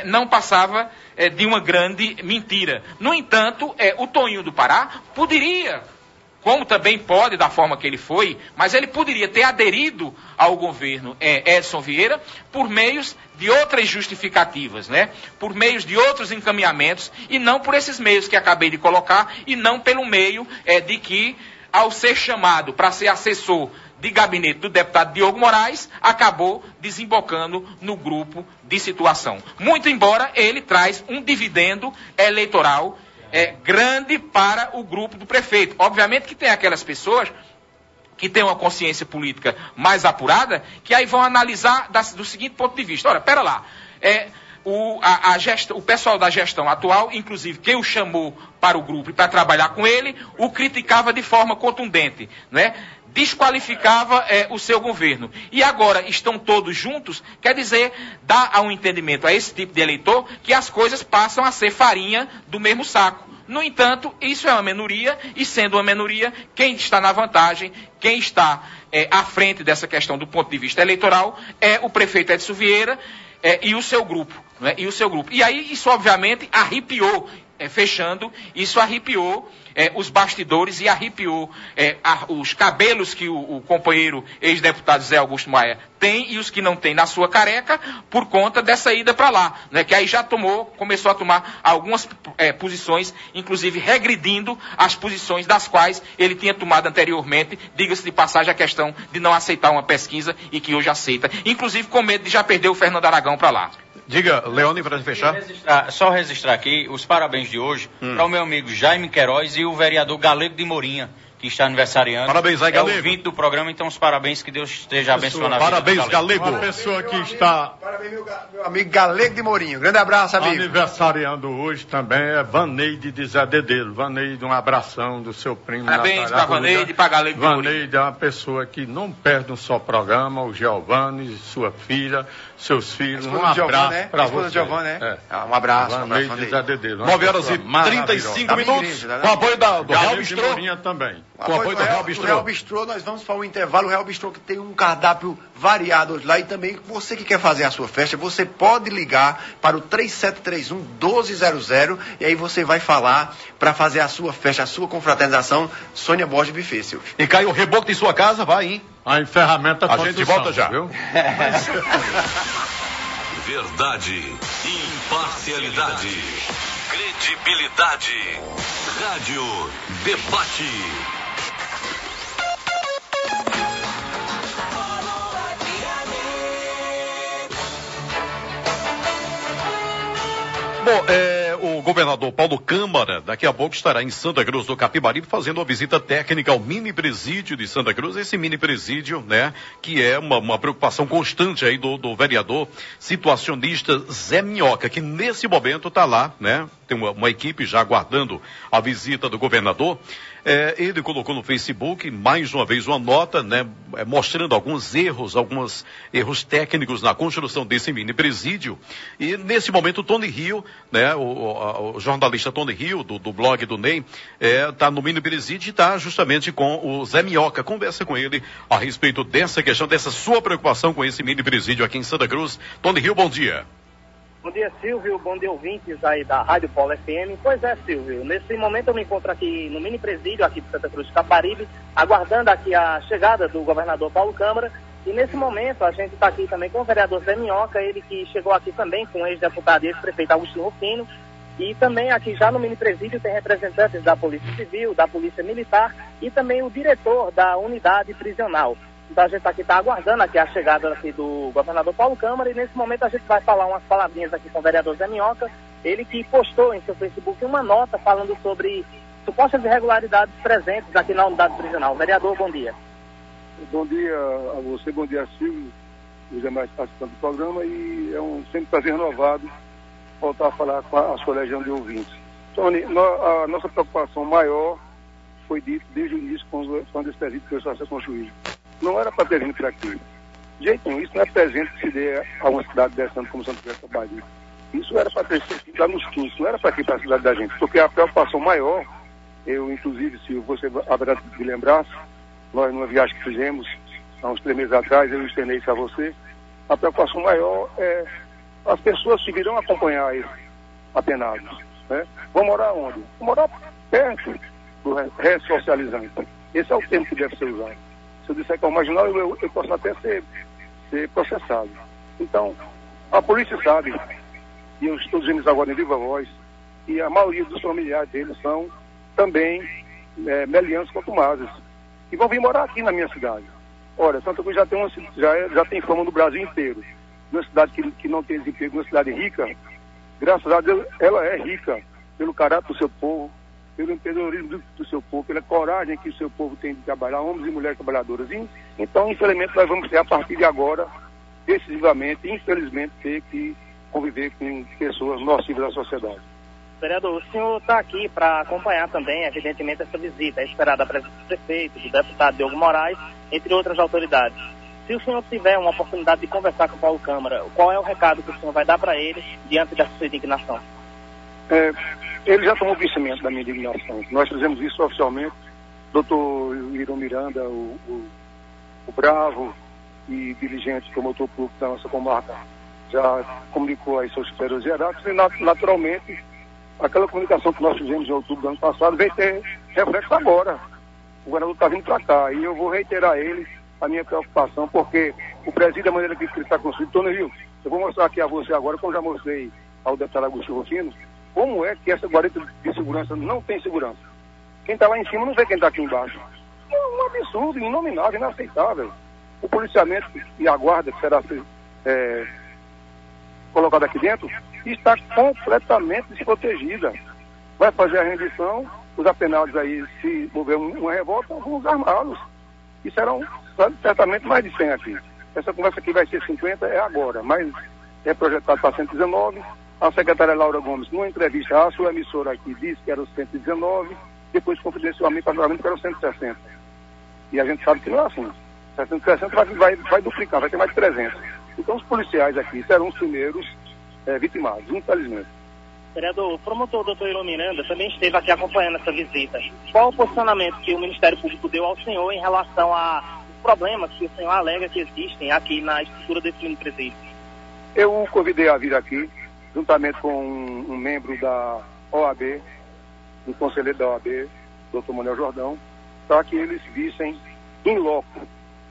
de uma grande mentira. No entanto, o Toninho do Pará poderia, como também pode, da forma que ele foi, mas ele poderia ter aderido ao governo Edson Vieira por meios de outras justificativas, né? Por meios de outros encaminhamentos, e não por esses meios que acabei de colocar, e não pelo meio de que, ao ser chamado para ser assessor de gabinete do deputado Diogo Moraes acabou desembocando no grupo de situação. Muito embora ele traz um dividendo eleitoral grande para o grupo do prefeito. Obviamente que tem aquelas pessoas que têm uma consciência política mais apurada, que aí vão analisar do seguinte ponto de vista. Olha, pera lá, o pessoal da gestão atual, inclusive quem o chamou para o grupo e para trabalhar com ele, o criticava de forma contundente, não é? Desqualificava o seu governo. E agora estão todos juntos, quer dizer, dá a um entendimento a esse tipo de eleitor que as coisas passam a ser farinha do mesmo saco. No entanto, isso é uma minoria, e sendo uma minoria, quem está na vantagem, quem está à frente dessa questão do ponto de vista eleitoral, é o prefeito Edson Vieira e o seu grupo. Não é? E aí isso obviamente arrepiou, fechando, isso arrepiou os bastidores e arrepiou os cabelos que o companheiro ex-deputado Zé Augusto Maia tem e os que não tem na sua careca por conta dessa ida para lá, né? Que aí já começou a tomar algumas posições, inclusive regredindo as posições das quais ele tinha tomado anteriormente, diga-se de passagem a questão de não aceitar uma pesquisa e que hoje aceita, inclusive com medo de já perder o Fernando Aragão para lá. Diga, Leone, para fechar. Só registrar aqui os parabéns de hoje para o meu amigo Jaime Queiroz e o vereador Galego de Morinha, que está aniversariando. Parabéns aí, Galego. É o 20 do programa, então os parabéns, que Deus esteja abençoando a vida. Parabéns, Galego. Uma pessoa que está... Parabéns, meu amigo Galego de Morinho. Grande abraço, amigo. Aniversariando hoje também é Vaneide de Zé Dedelo. Vaneide, um abração do seu primo. Parabéns para Vaneide e para Galego de Morinho. Vaneide é uma pessoa que não perde um só programa, o Giovanni, sua filha, seus filhos. Um abraço para você. Giovanni, um abraço. Vaneide de Zé Dedelo. 9h35 minutos, com o apoio do Real Bistrô. Também. Com o apoio do Real Bistrô, nós vamos para o intervalo. O Real Bistrô que tem um cardápio variado hoje lá, e também você que quer fazer a sua festa, você pode ligar para o 3731-1200 e aí você vai falar para fazer a sua festa, a sua confraternização. Sônia Borges Buffet, Silvio. E caiu o reboco em sua casa, vai, hein? A ferramenta a gente volta já. Viu? Verdade, imparcialidade, credibilidade, rádio debate. Bom, o governador Paulo Câmara daqui a pouco estará em Santa Cruz do Capibaribe fazendo uma visita técnica ao mini presídio de Santa Cruz, esse mini presídio, né, que é uma preocupação constante aí do vereador situacionista Zé Minhoca, que nesse momento está lá, né, tem uma equipe já aguardando a visita do governador. Ele colocou no Facebook, mais uma vez, uma nota, né, mostrando alguns erros técnicos na construção desse mini presídio. E, nesse momento, o Tony Rio, né, o jornalista Tony Rio, do blog do Ney, está no mini presídio e está justamente com o Zé Minhoca. Conversa com ele a respeito dessa questão, dessa sua preocupação com esse mini presídio aqui em Santa Cruz. Tony Rio, bom dia. Bom dia, Silvio. Bom dia, ouvintes aí da Rádio Polo FM. Pois é, Silvio. Nesse momento eu me encontro aqui no mini presídio aqui de Santa Cruz do Capibaribe, aguardando aqui a chegada do governador Paulo Câmara. E nesse momento a gente está aqui também com o vereador Zé Minhoca, ele que chegou aqui também com o ex-deputado e ex-prefeito Agostinho Rufino. E também aqui já no mini presídio tem representantes da Polícia Civil, da Polícia Militar e também o diretor da unidade prisional. Então a gente está aguardando aqui a chegada aqui do governador Paulo Câmara, e nesse momento a gente vai falar umas palavrinhas aqui com o vereador Zé Minhoca, ele que postou em seu Facebook uma nota falando sobre supostas irregularidades presentes aqui na unidade prisional. Vereador, bom dia. Bom dia a você, bom dia a Silvio, os demais participantes do programa, e é sempre prazer renovado voltar a falar com a sua legião de ouvintes. Tony, a nossa preocupação maior foi dito desde o início quando esse presídio começou a ser construído. Não era para ter vindo por aqui. De jeito nenhum, isso não é presente que se dê a uma cidade dessa como Santa Cruz do Capibaribe. Isso era para ter sido lá nos 15, não era para aqui, para a cidade da gente. Porque a preocupação maior, eu inclusive, se você haverá de lembrar, nós numa viagem que fizemos há uns 3 meses atrás, eu externei isso a você, a preocupação maior é as pessoas que virão acompanhar esses apenados. Né? Vão morar onde? Vão morar perto do ressocializante. Esse é o termo que deve ser usado. Se eu disser que é o marginal, eu posso até ser processado. Então, a polícia sabe, e eu estou dizendo isso agora em viva voz, e a maioria dos familiares deles são também meliantes contumazes, e vão vir morar aqui na minha cidade. Olha, Santa Cruz já tem fama no Brasil inteiro. Uma cidade que não tem desemprego, uma cidade rica, graças a Deus, ela é rica pelo caráter do seu povo, pelo empreendedorismo do seu povo, pela coragem que o seu povo tem de trabalhar, homens e mulheres trabalhadoras. Então, infelizmente, nós vamos ter, a partir de agora, decisivamente, infelizmente, ter que conviver com pessoas nocivas da sociedade. Vereador, o senhor está aqui para acompanhar também, evidentemente, essa visita esperada da presença do prefeito, do deputado Diogo Moraes, entre outras autoridades. Se o senhor tiver uma oportunidade de conversar com o Paulo Câmara, qual é o recado que o senhor vai dar para ele diante dessa sua indignação? Ele já tomou conhecimento da minha indignação. Nós fizemos isso oficialmente. Doutor Irão Miranda, o bravo e diligente promotor público da nossa comarca, já comunicou aí seus superiores hierárquicos e, naturalmente, aquela comunicação que nós fizemos em outubro do ano passado vai ter reflexo agora. O governador está vindo para cá e eu vou reiterar a ele a minha preocupação, porque o presídio, da maneira que ele está construído, Tony Rio, eu vou mostrar aqui a você agora, como já mostrei ao deputado Augusto Rufino, como é que essa guarita de segurança não tem segurança. Quem está lá em cima não vê quem está aqui embaixo. É um absurdo, inominável, inaceitável. O policiamento e a guarda que será colocada aqui dentro está completamente desprotegida. Vai fazer a rendição, os apenados aí, se houver uma revolta, vão armá-los. E serão certamente mais de 100 aqui. Essa conversa aqui vai ser 50, é agora, mas é projetado para 119. A secretária Laura Gomes, numa entrevista à sua emissora aqui, disse que era 119, depois confidencialmente que era 160. E a gente sabe que não é assim. 160 vai duplicar, vai ter mais de 300. Então os policiais aqui serão os primeiros vitimados, infelizmente. Vereador, o promotor doutor Irão Miranda também esteve aqui acompanhando essa visita. Qual o posicionamento que o Ministério Público deu ao senhor em relação aos problemas que o senhor alega que existem aqui na estrutura desse mini presídio? Eu o convidei a vir aqui, juntamente com um membro da OAB, um conselheiro da OAB, doutor Manuel Jordão, para que eles vissem em loco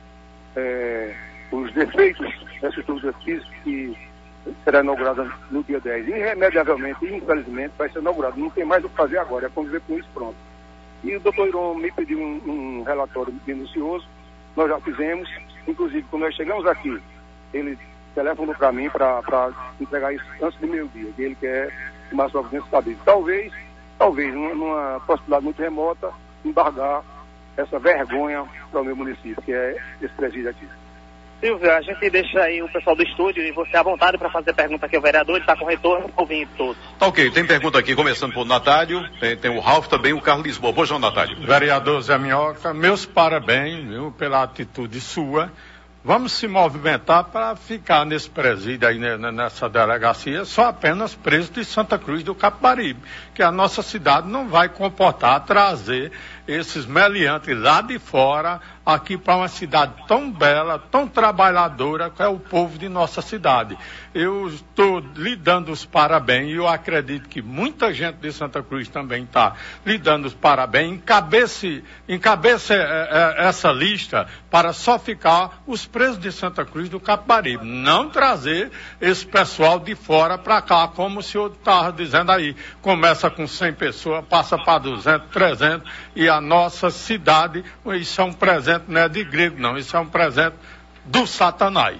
os defeitos dessa estrutura física que será inaugurada no dia 10. Irremediavelmente, infelizmente, vai ser inaugurado. Não tem mais o que fazer agora, é conviver com isso pronto. E o doutor Irão me pediu um relatório minucioso, nós já fizemos, inclusive quando nós chegamos aqui, ele telefonou para mim para entregar isso antes do meio-dia, que ele quer tomar sua providência cabível. Talvez, numa possibilidade muito remota, embargar essa vergonha para o meu município, que é esse presídio aqui. Silvio, a gente deixa aí o pessoal do estúdio e você à vontade para fazer pergunta aqui ao vereador, ele está com retorno, ouvindo todos. Tá ok, tem pergunta aqui, começando por Natália, tem o Ralf também, o Carlos Lisboa. Pois não, Natália. Vereador Zé Minhoca, meus parabéns, viu, pela atitude sua. Vamos se movimentar para ficar nesse presídio aí, nessa delegacia, só apenas presos de Santa Cruz do Capibaribe, que a nossa cidade não vai comportar trazer esses meliantes lá de fora aqui para uma cidade tão bela, tão trabalhadora, que é o povo de nossa cidade. Eu estou lhe dando os parabéns e eu acredito que muita gente de Santa Cruz também está lhe dando os parabéns. Encabece essa lista para só ficar os presos de Santa Cruz do Capibaribe. Não trazer esse pessoal de fora para cá, como o senhor estava dizendo aí. Começa com 100 pessoas, passa para 200, 300 e a nossa cidade, isso é um presente, não é de grego não, isso é um presente do Satanás.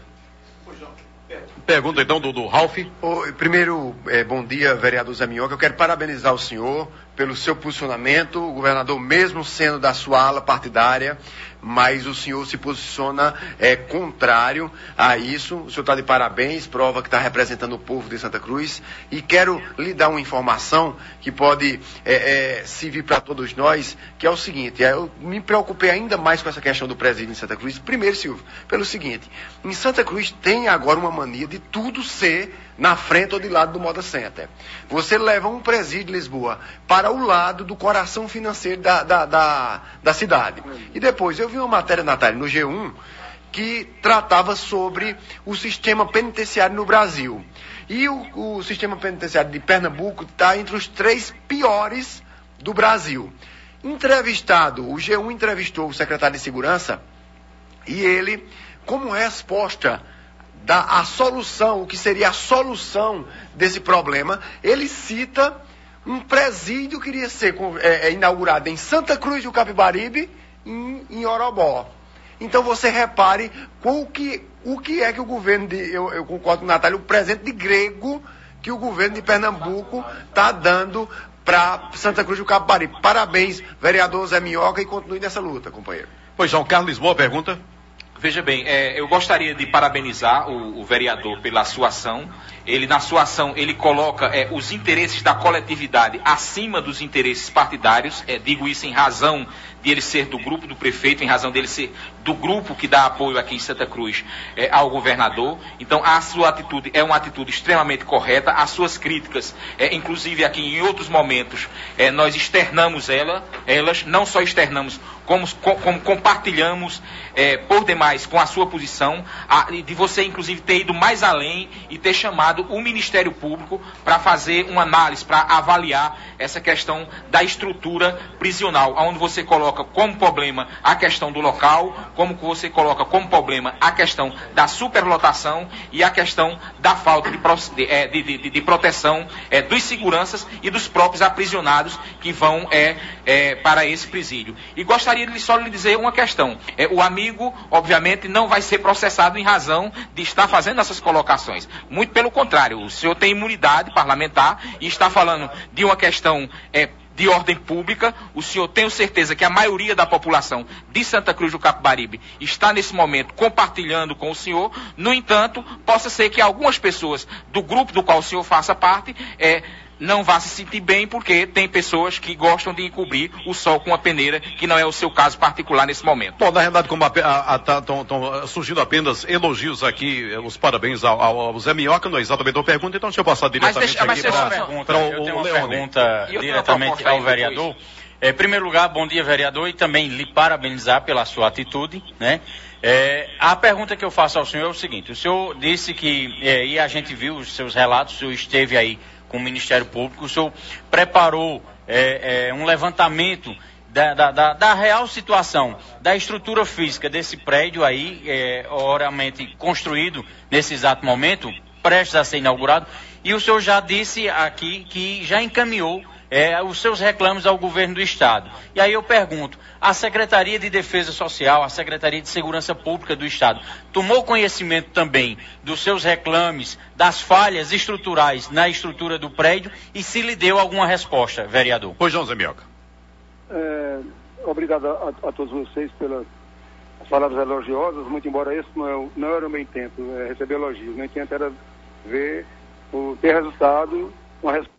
Pergunta então do Ralf. Primeiro, bom dia, vereador Zé Minhoca. Eu quero parabenizar o senhor pelo seu posicionamento, o governador mesmo sendo da sua ala partidária, mas o senhor se posiciona contrário a isso. O senhor está de parabéns, prova que está representando o povo de Santa Cruz. E quero lhe dar uma informação que pode servir para todos nós, que é o seguinte: eu me preocupei ainda mais com essa questão do presídio em Santa Cruz. Primeiro, Silvio, pelo seguinte: em Santa Cruz tem agora uma mania de tudo ser na frente ou de lado do Moda Center. Você leva um presídio de Lisboa para o lado do coração financeiro da cidade. E depois, eu vi uma matéria, Natália, no G1, que tratava sobre o sistema penitenciário no Brasil. E o sistema penitenciário de Pernambuco está entre os 3 piores do Brasil. Entrevistado, o G1 entrevistou o secretário de Segurança e ele, como resposta a solução, o que seria a solução desse problema, ele cita um presídio que iria ser inaugurado em Santa Cruz do Capibaribe, em Orobó. Então você repare o que é que o governo eu concordo com o Natália, o presente de grego que o governo de Pernambuco está dando para Santa Cruz do Capibaribe. Parabéns, vereador Zé Minhoca, e continue nessa luta, companheiro. Pois, João Carlos Lisboa, pergunta. Veja bem, eu gostaria de parabenizar o vereador pela sua ação. Na sua ação, ele coloca os interesses da coletividade acima dos interesses partidários. Digo isso em razão de ele ser do grupo do prefeito, em razão dele ser do grupo que dá apoio aqui em Santa Cruz ao governador. Então, a sua atitude é uma atitude extremamente correta. As suas críticas, inclusive aqui em outros momentos, nós externamos elas, não só externamos, como compartilhamos por demais com a sua posição, de você inclusive ter ido mais além e ter chamado o Ministério Público para fazer uma análise, para avaliar essa questão da estrutura prisional, onde você coloca como problema a questão do local, como você coloca como problema a questão da superlotação e a questão da falta de proteção dos seguranças e dos próprios aprisionados que vão para esse presídio. E gostaria de só lhe dizer uma questão. O amigo, obviamente, não vai ser processado em razão de estar fazendo essas colocações. Muito pelo contrário, o senhor tem imunidade parlamentar e está falando de uma questão de ordem pública. O senhor tem certeza que a maioria da população de Santa Cruz do Capibaribe está nesse momento compartilhando com o senhor. No entanto, possa ser que algumas pessoas do grupo do qual o senhor faça parte não vá se sentir bem, porque tem pessoas que gostam de encobrir o sol com uma peneira, que não é o seu caso particular nesse momento. Bom, na realidade, como estão surgindo apenas elogios aqui, os parabéns ao Zé Minhoca, não é exatamente uma pergunta, então deixa eu passar diretamente para eu tenho uma pergunta diretamente ao vereador. Em primeiro lugar, bom dia, vereador, e também lhe parabenizar pela sua atitude, né? A pergunta que eu faço ao senhor é o seguinte: o senhor disse que, e a gente viu os seus relatos, o senhor esteve aí com o Ministério Público, o senhor preparou um levantamento da real situação, da estrutura física desse prédio aí, oramente construído nesse exato momento, prestes a ser inaugurado, e o senhor já disse aqui que já encaminhou os seus reclamos ao governo do Estado. E aí eu pergunto, a Secretaria de Defesa Social, a Secretaria de Segurança Pública do Estado, tomou conhecimento também dos seus reclames, das falhas estruturais na estrutura do prédio, e se lhe deu alguma resposta, vereador? Pois, João Zé Minhoca. Obrigado a todos vocês pelas palavras elogiosas, muito embora esse não era o meu intento, receber elogios. Meu intento era ter resultado, uma resposta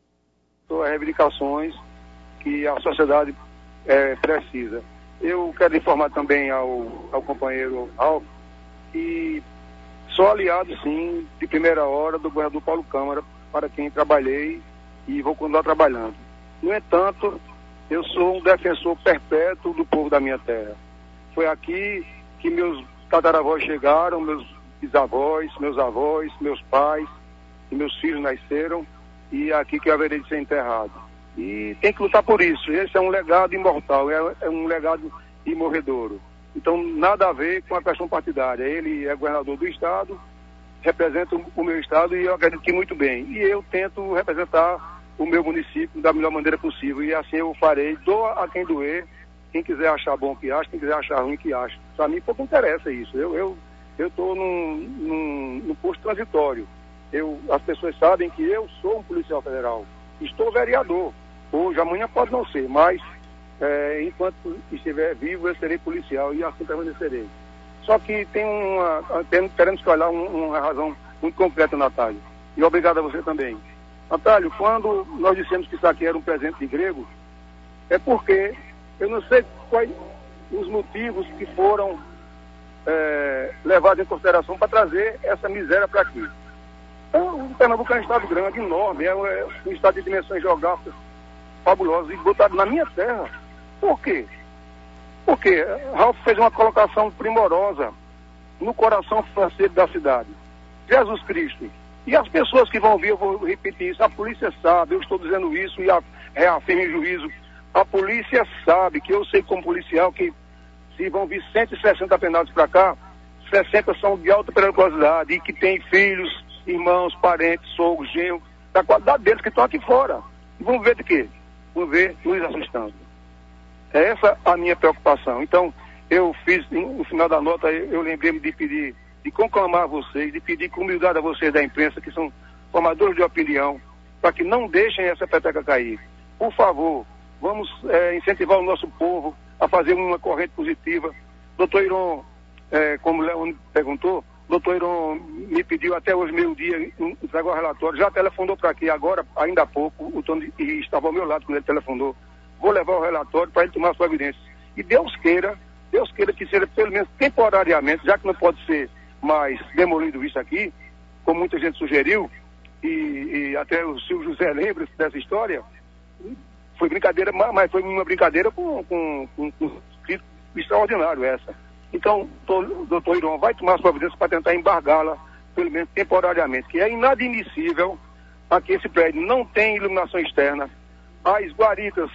às reivindicações que a sociedade precisa. Eu quero informar também ao companheiro Ralf que sou aliado, sim, de primeira hora do governador Paulo Câmara, para quem trabalhei e vou continuar trabalhando. No entanto, eu sou um defensor perpétuo do povo da minha terra. Foi aqui que meus tataravós chegaram, meus bisavós, meus avós, meus pais e meus filhos nasceram, e é aqui que eu haverei de ser enterrado. E tem que lutar por isso. Esse é um legado imortal, é um legado imorredouro. Então, nada a ver com a questão partidária. Ele é governador do Estado, representa o meu Estado, e eu acredito que muito bem. E eu tento representar o meu município da melhor maneira possível. E assim eu farei, doa a quem doer, quem quiser achar bom que acha, quem quiser achar ruim que acha. Para mim, pouco interessa isso. Eu estou num posto transitório. As pessoas sabem que eu sou um policial federal. Estou vereador. Hoje, amanhã pode não ser, mas enquanto estiver vivo, eu serei policial e assim permanecerei. Só que teremos que olhar uma razão muito concreta, Natália. E obrigado a você também. Natália, quando nós dissemos que isso aqui era um presente de grego, é porque eu não sei quais os motivos que foram levados em consideração para trazer essa miséria para aqui. Então, o Pernambuco é um estado grande, enorme, é um estado de dimensões geográficas fabulosas, e botado na minha terra. Por quê? Porque Ralf fez uma colocação primorosa no coração financeiro da cidade. Jesus Cristo. E as pessoas que vão ouvir, eu vou repetir isso, a polícia sabe, eu estou dizendo isso e reafirmo em juízo, a polícia sabe, que eu sei como policial, que se vão vir 160 penados para cá, 60 são de alta periculosidade e que têm filhos, irmãos, parentes, sogros, genros, da qualidade deles que estão aqui fora. E vão ver de quê? Vão ver nos assustando. É essa a minha preocupação. Então, eu fiz, no final da nota, eu lembrei-me de pedir, de conclamar a vocês, de pedir com humildade a vocês da imprensa, que são formadores de opinião, para que não deixem essa peteca cair. Por favor, vamos incentivar o nosso povo a fazer uma corrente positiva. Doutor Iron, como o Leon perguntou, doutor Iron me pediu até hoje, meio-dia, entregar o relatório, já telefonou para aqui agora, ainda há pouco, o Tony estava ao meu lado quando ele telefonou. Vou levar o relatório para ele tomar as providências. E Deus queira que seja pelo menos temporariamente, já que não pode ser mais demolido isso aqui, como muita gente sugeriu, e até o Silvio José lembra dessa história, foi brincadeira, mas foi uma brincadeira com extraordinário essa. Então, o doutor Iron vai tomar as providências para tentar embargá-la, pelo menos temporariamente, que é inadmissível aqui esse prédio não tem iluminação externa, as guaritas,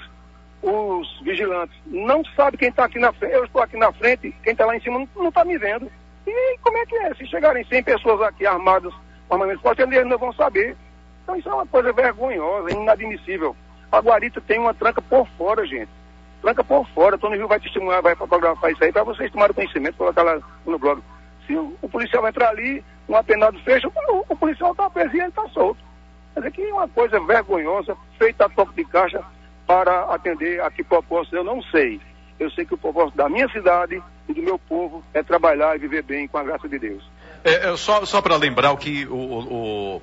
os vigilantes não sabem quem está aqui na frente, eu estou aqui na frente, quem está lá em cima não está me vendo. E como é que é? Se chegarem 100 pessoas aqui armadas, eles não vão saber. Então isso é uma coisa vergonhosa, inadmissível. A guarita tem uma tranca por fora, gente. Tranca por fora. Tony Rio vai testemunhar, vai fotografar isso aí para vocês tomarem conhecimento, colocar lá no blog. Se o policial entrar ali, um apenado fecha, o policial está preso e ele está solto. Quer dizer que é uma coisa vergonhosa, feita a toque de caixa para atender a que propósito, eu não sei. Eu sei que o propósito da minha cidade e do meu povo é trabalhar e viver bem com a graça de Deus. Só para lembrar o que o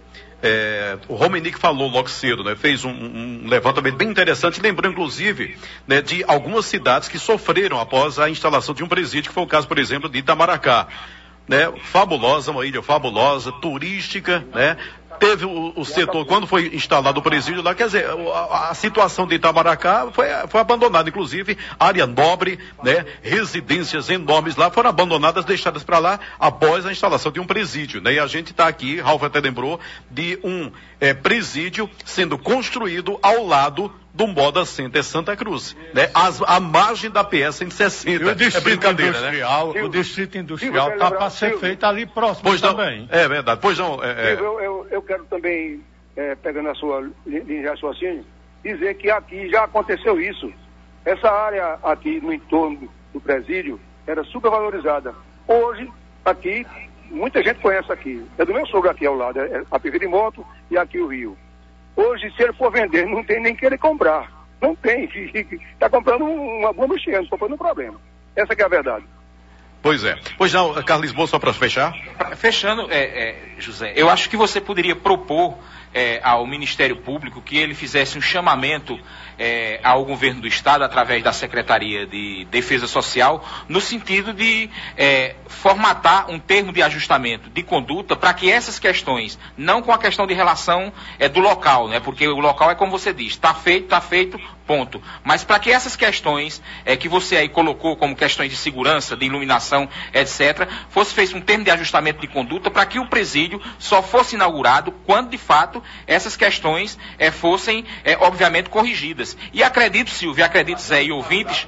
Romenick falou logo cedo, né? Fez um levantamento bem interessante, lembrando inclusive, né, de algumas cidades que sofreram após a instalação de um presídio, que foi o caso, por exemplo, de Itamaracá. Né? Fabulosa, uma ilha fabulosa, turística, né? Teve o setor, quando foi instalado o presídio lá, quer dizer, a situação de Itamaracá foi abandonada, inclusive área nobre, né, residências enormes lá foram abandonadas, deixadas para lá após a instalação de um presídio, né, e a gente está aqui, Ralf até lembrou, de um presídio sendo construído ao lado do Moda Center Santa Cruz, né, à margem da PS 160. E o distrito industrial, né? O distrito industrial está para ser feito ali próximo também. É verdade, pois não. Eu quero também, pegando a sua linha de raciocínio, dizer que aqui já aconteceu isso. Essa área aqui no entorno do presídio era supervalorizada. Hoje, aqui, muita gente conhece aqui. É do meu sogro aqui ao lado, a PV de Moto e aqui o Rio. Hoje, se ele for vender, não tem nem querer comprar. Não tem. Está comprando uma bomba cheia, comprando um problema. Essa que é a verdade. Pois é. Pois não, Carlos Lisboa, só para fechar? Fechando, José, eu acho que você poderia propor ao Ministério Público que ele fizesse um chamamento ao governo do Estado, através da Secretaria de Defesa Social, no sentido de formatar um termo de ajustamento de conduta para que essas questões, não com a questão de relação do local, né? Porque o local é como você diz, está feito, ponto. Mas para que essas questões que você aí colocou como questões de segurança, de iluminação, etc., fosse feito um termo de ajustamento de conduta para que o presídio só fosse inaugurado quando, de fato, essas questões fossem, obviamente, corrigidas. E acredito, Silvio, acredito, Zé e ouvintes,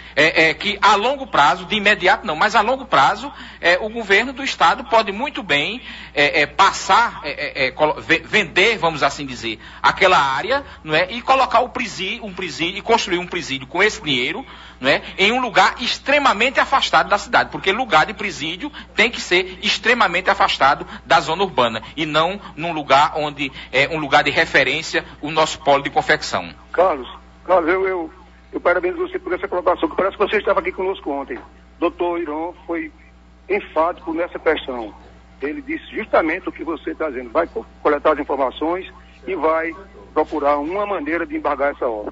que a longo prazo, de imediato não, mas a longo prazo, o governo do Estado pode muito bem passar, vender, vamos assim dizer, aquela área, não é, e colocar um presídio, e construir um presídio com esse dinheiro, não é, em um lugar extremamente afastado da cidade, porque lugar de presídio tem que ser extremamente afastado da zona urbana, e não num lugar onde é um lugar de referência, o nosso polo de confecção. Carlos, eu parabenizo você por essa colocação, que parece que você estava aqui conosco ontem. Doutor Iron foi enfático nessa questão. Ele disse justamente o que você está dizendo. Vai coletar as informações e vai procurar uma maneira de embargar essa obra.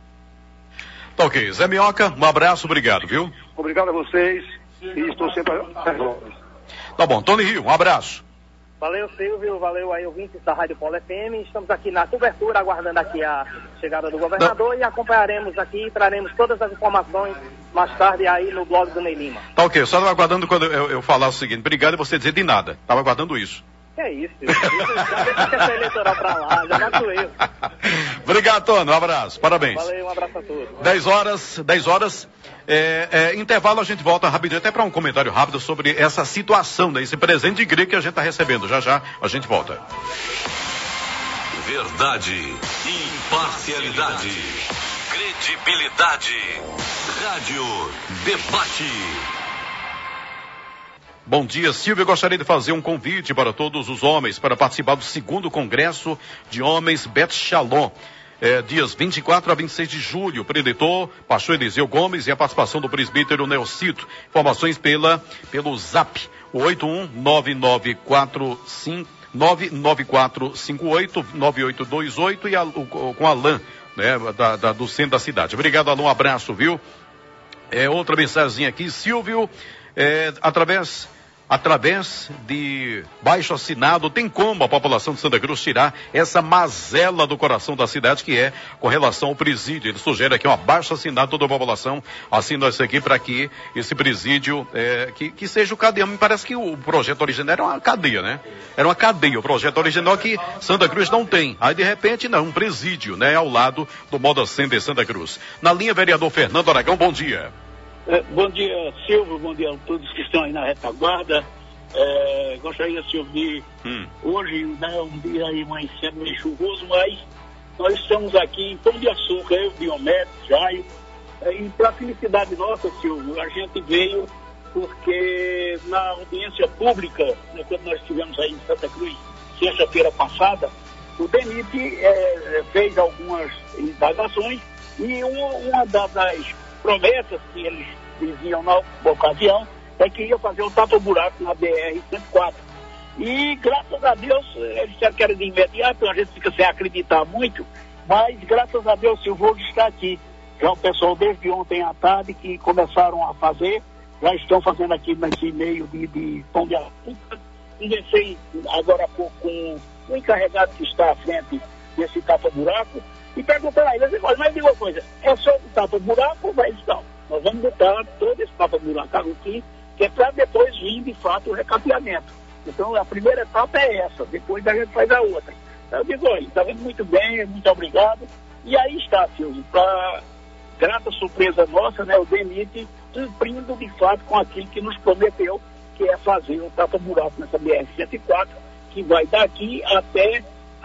Tá ok. Zé Minhoca, um abraço, obrigado, viu? Obrigado a vocês e estou sempre às ordens. Tá bom. Tony Rio, um abraço. Valeu, Silvio, valeu aí, ouvintes da Rádio Polo FM. Estamos aqui na cobertura, aguardando aqui a chegada do governador e acompanharemos aqui e traremos todas as informações mais tarde aí no blog do Ney Lima. Tá ok, só estava aguardando quando eu falar o seguinte, obrigado e você dizer de nada. Estava aguardando isso. Que é isso, já deixa a questão eleitoral pra lá, já mato eu. Obrigado, Tony, um abraço, parabéns. Valeu, um abraço a todos. 10 horas, intervalo, a gente volta rapidinho, até para um comentário rápido sobre essa situação, né, esse presente de igreja que a gente está recebendo. Já a gente volta. Verdade, imparcialidade, Credibilidade. Rádio Debate. Bom dia, Silvio. Eu gostaria de fazer um convite para todos os homens para participar do 2º Congresso de Homens Bet Shalom. Dias 24 a 26 de julho, preletor, pastor Eliseu Gomes e a participação do presbítero Neocito. Informações pelo Zap, 99458-9828 e com Alain, né, do centro da cidade. Obrigado, Alain, um abraço, viu? Outra mensagem aqui, Silvio, através de baixo assinado, tem como a população de Santa Cruz tirar essa mazela do coração da cidade, que é com relação ao presídio. Ele sugere aqui um abaixo assinado, toda a população assina isso aqui para que esse presídio, que seja o cadeia. Me parece que o projeto original era uma cadeia, né? Era uma cadeia, o projeto original que Santa Cruz não tem. Aí, de repente, não, um presídio, né? Ao lado do Moda Center Santa Cruz. Na linha, vereador Fernando Aragão, bom dia. Bom dia, Silvio, bom dia a todos que estão aí na retaguarda. Gostaria, Silvio, de hoje, né, um dia aí mais cedo, meio chuvoso, mas nós estamos aqui em Pão de Açúcar, eu, Diomedes, Jaio, e para a felicidade nossa, Silvio, a gente veio porque na audiência pública, né, quando nós estivemos aí em Santa Cruz, sexta-feira passada, o DENIT fez algumas indagações e uma das promessas que eles diziam na ocasião é que ia fazer um tapa-buraco na BR-104. E, graças a Deus, eles disseram que era de imediato, a gente fica sem acreditar muito, mas, graças a Deus, Silvio está aqui. Já o pessoal, desde ontem à tarde, que começaram a fazer, já estão fazendo aqui nesse meio de Pão de Açúcar. Conversei agora há pouco com o encarregado que está à frente desse tapa-buraco, e perguntou a ele, mas diga uma coisa, é só o tapa-buraco ou vai não? Nós vamos botar todo esse tapa-buraco aqui, que é para depois vir, de fato, o recapeamento. Então, a primeira etapa é essa, depois a gente faz a outra. Eu digo, olha, está vendo muito bem, muito obrigado. E aí está, Silvio, para grata surpresa nossa, né, o DENIT cumprindo, de fato, com aquilo que nos prometeu, que é fazer o tapa-buraco nessa BR-104, que vai daqui até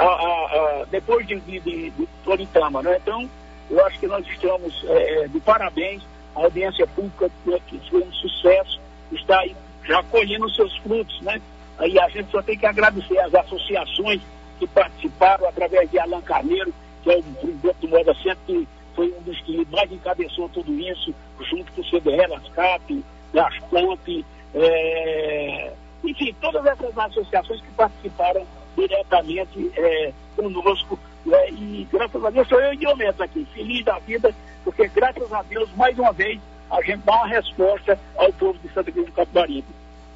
depois de Toritama, né? Então, eu acho que nós estamos de parabéns, a audiência pública, né, que foi um sucesso, está aí já colhendo os seus frutos, né? Aí a gente só tem que agradecer às associações que participaram através de Alan Carneiro, que é o presidente do Moda Center, que foi um dos que mais encabeçou tudo isso, junto com o CDR, ASCAP, Gaspamp, enfim, todas essas associações que participaram diretamente conosco, e graças a Deus sou eu e Diomedes aqui, feliz da vida, porque graças a Deus, mais uma vez, a gente dá uma resposta ao povo de Santa Cruz do Capibaribe.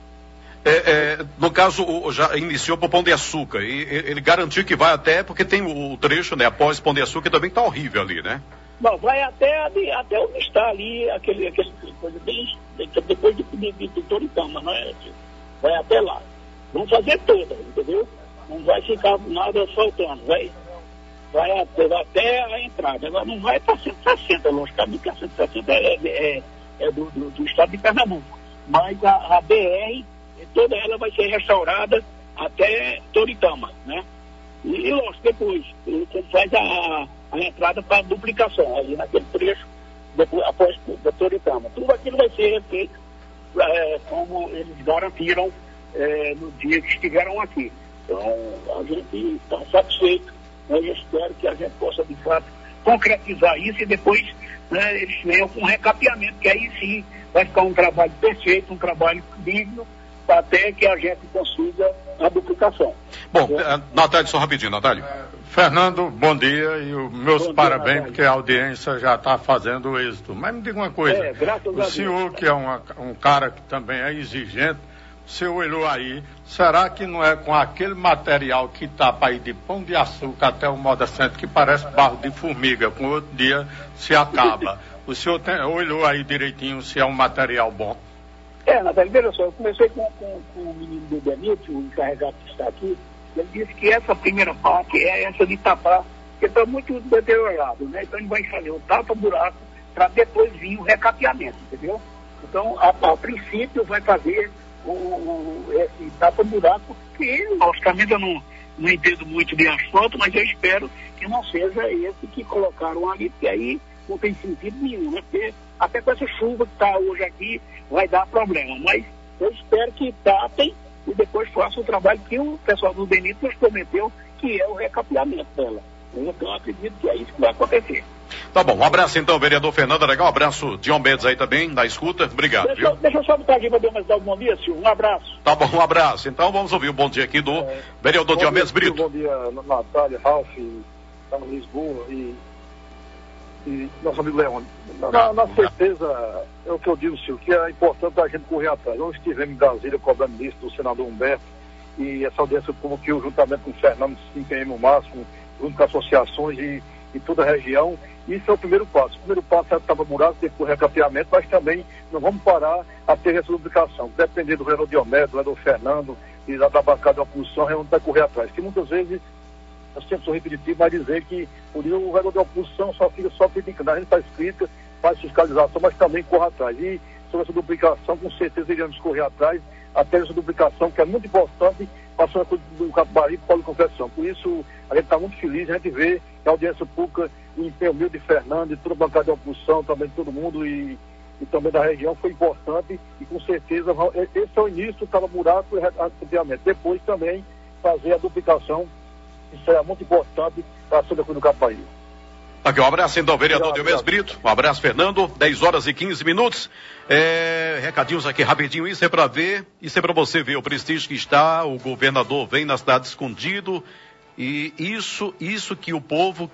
No caso, já iniciou para o Pão de Açúcar, e ele garantiu que vai até, porque tem o trecho, né, após Pão de Açúcar, também está horrível ali, né? Não, vai até onde está ali, aquele coisa bem, depois de Toritama, não é? Vai até lá. Vamos fazer toda, entendeu? Não vai ficar nada faltando, vai até a entrada. Agora não vai para 160, logicamente, porque a 160 é do estado de Pernambuco. Mas a BR, toda ela vai ser restaurada até Toritama, né? E lógico, depois, ele faz a entrada para a duplicação, ali naquele trecho, depois, após da Toritama. Tudo aquilo vai ser feito como eles garantiram no dia que estiveram aqui. Então, a gente está satisfeito, né? Eu espero que a gente possa, de fato, concretizar isso e depois, né, eles venham com um recapeamento, que aí sim vai ficar um trabalho perfeito, um trabalho digno, até que a gente consiga a duplicação. Bom, Natália, só rapidinho, Natália. Fernando, bom dia e os meus parabéns, porque a audiência já está fazendo êxito. Mas me diga uma coisa, o senhor que é um cara que também é exigente, o senhor olhou aí, será que não é com aquele material que está para ir de Pão de Açúcar até o Moda Center, que parece barro de formiga, com outro dia se acaba? O senhor olhou aí direitinho se é um material bom? Natália, veja só, eu comecei com o menino do DENIT, o encarregado que está aqui, ele disse que essa primeira parte é essa de tapar, porque está muito deteriorado, né? Então ele vai fazer o tapa-buraco para depois vir o recapeamento, entendeu? Então, a princípio, vai fazer esse tapa-buraco, que logicamente eu não entendo muito de asfalto, mas eu espero que não seja esse que colocaram ali, porque aí não tem sentido nenhum, né? Porque até com essa chuva que está hoje aqui vai dar problema. Mas eu espero que tapem e depois façam o trabalho que o pessoal do DENIT nos prometeu, que é o recapeamento dela. Então eu acredito que é isso que vai acontecer. Tá bom, um abraço então, vereador Fernando Arangal, um abraço, Dion Mendes aí também, na escuta, obrigado. Deixa eu só botar aqui para dar um bom dia, Silvio, um abraço. Tá bom, um abraço. Então vamos ouvir o bom dia aqui do vereador Dion Mendes Brito. Bom dia, Natália, Ralf, estamos em Lisboa e nosso amigo Leone. Na certeza, é o que eu digo, Silvio, que é importante a gente correr atrás. Nós estivemos em Brasília cobrando isso do senador Humberto e essa audiência pública que eu, juntamente com o Fernando, se empenhamos o máximo, junto com associações e toda a região. Isso é o primeiro passo. O primeiro passo é tapa buraco, depois recapeamento, mas também não vamos parar a ter essa duplicação. Dependendo do vereador Diomedes, do vereador Fernando e da bancada da oposição, a gente vai correr atrás. Que muitas vezes, nós sempre sou repetitivo, mas dizer que o vereador da oposição só fica criticando. A gente faz crítica, faz fiscalização, mas também corre atrás. E sobre essa duplicação, com certeza iremos correr atrás, até essa duplicação, que é muito importante, passou a coisa do Capibaribe para a Conceição. Por isso, a gente está muito feliz, a gente vê que a audiência pública, o empenho meu de Fernando, de toda a bancada de oposição, também de todo mundo e também da região, foi importante e com certeza esse é o início do tapa-buraco e recapeamento. Depois também fazer a duplicação, isso é muito importante para a Santa Cruz do Capibaribe. Aqui, um abraço então, vereador Diomedes Brito. Um abraço, Fernando. 10 horas e 15 minutos. Recadinhos aqui rapidinho. Isso é para ver, isso é para você ver o prestígio que está. O governador vem na cidade escondido. E isso que o povo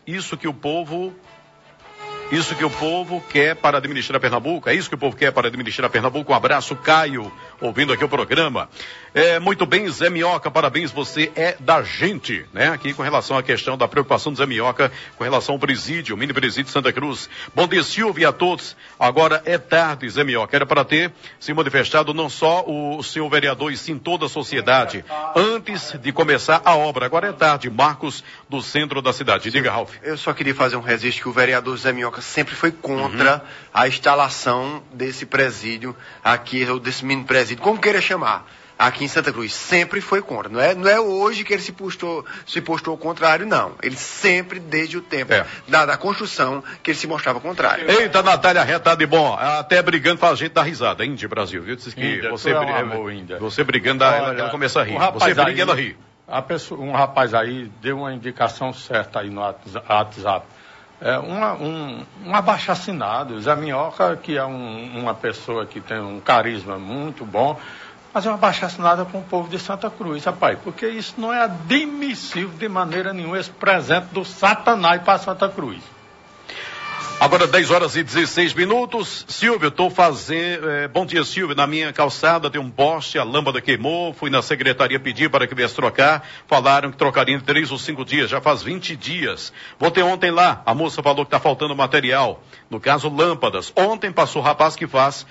quer para administrar Pernambuco. É isso que o povo quer para administrar Pernambuco. Um abraço, Caio, ouvindo aqui o programa. Muito bem, Zé Minhoca, parabéns, você é da gente, né? Aqui com relação à questão da preocupação do Zé Minhoca com relação ao presídio, mini presídio Santa Cruz. Bom dia, Silvio, a todos. Agora é tarde, Zé Minhoca. Era para ter se manifestado não só o senhor vereador, e sim toda a sociedade, antes de começar a obra. Agora é tarde, Marcos, do centro da cidade. Diga, Ralf. Eu só queria fazer um registro que o vereador Zé Minhoca sempre foi contra a instalação desse presídio aqui, ou desse mini presídio, como queira chamar, aqui em Santa Cruz. Sempre foi contra. Não é hoje que ele se postou ao contrário, não. Ele sempre, desde o tempo da construção, que ele se mostrava contrário. Eita, Natália, retada e bom, até brigando faz a gente dar risada, Índia Brasil, viu? Diz que Índia, você brigando, ela começa a rir. Você briga e ela ri. Um rapaz aí deu uma indicação certa aí no WhatsApp. Um abaixo-assinado, Zé Minhoca, que é uma pessoa que tem um carisma muito bom, mas é uma abaixo-assinada com o povo de Santa Cruz, rapaz, porque isso não é admissível de maneira nenhuma, esse presente do Satanás para Santa Cruz. Agora 10 horas e 16 minutos. Silvio, estou fazendo... bom dia, Silvio. Na minha calçada tem um poste, a lâmpada queimou. Fui na secretaria pedir para que viesse trocar. Falaram que trocariam em 3 ou 5 dias. Já faz 20 dias. Voltei ontem lá. A moça falou que está faltando material. No caso, lâmpadas. Ontem passou o rapaz que faz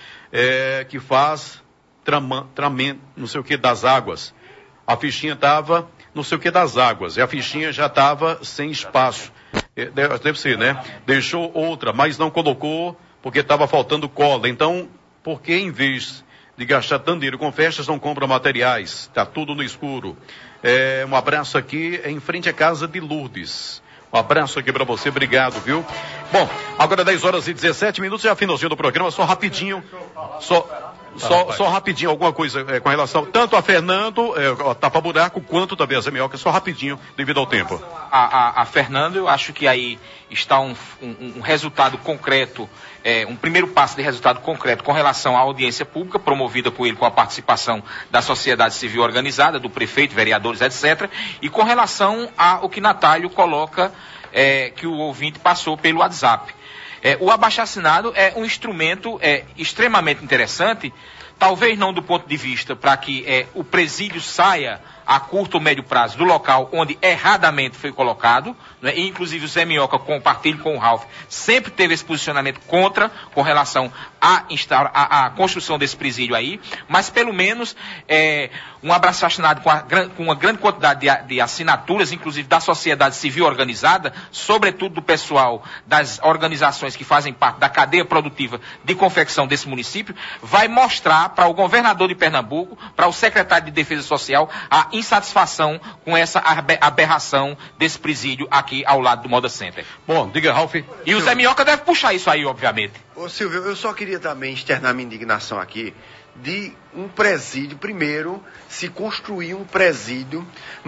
tramento, não sei o que, das águas. A fichinha estava não sei o que das águas. E a fichinha já estava sem espaço. Deve ser, né? Deixou outra, mas não colocou porque estava faltando cola. Então, por que em vez de gastar tanto dinheiro com festas, não compra materiais? Está tudo no escuro. Um abraço aqui em frente à casa de Lourdes. Um abraço aqui para você, obrigado, viu? Bom, agora 10 horas e 17 minutos, já finalzinho do programa, só rapidinho. Só rapidinho, alguma coisa com relação tanto a Fernando, tapa-buraco, quanto também a Zé Minhoca, só rapidinho, devido ao tempo. A Fernando, eu acho que aí está um resultado concreto, um primeiro passo de resultado concreto com relação à audiência pública, promovida por ele com a participação da sociedade civil organizada, do prefeito, vereadores, etc. E com relação ao que Natálio coloca, que o ouvinte passou pelo WhatsApp. O abaixo-assinado é um instrumento extremamente interessante, talvez não do ponto de vista para que o presídio saia a curto ou médio prazo do local onde erradamente foi colocado, né? E inclusive o Zé Minhoca, compartilho com o Ralf, sempre teve esse posicionamento contra com relação à construção desse presídio aí, mas pelo menos um abaixo-assinado com uma grande quantidade de assinaturas, inclusive da sociedade civil organizada, sobretudo do pessoal das organizações que fazem parte da cadeia produtiva de confecção desse município, vai mostrar para o governador de Pernambuco, para o secretário de Defesa Social, a insatisfação com essa aberração desse presídio aqui ao lado do Moda Center. Bom, diga, Ralf. E o Zé Minhoca deve puxar isso aí, obviamente. Ô Silvio, eu só queria também externar minha indignação aqui de um presídio, primeiro, se construir um presídio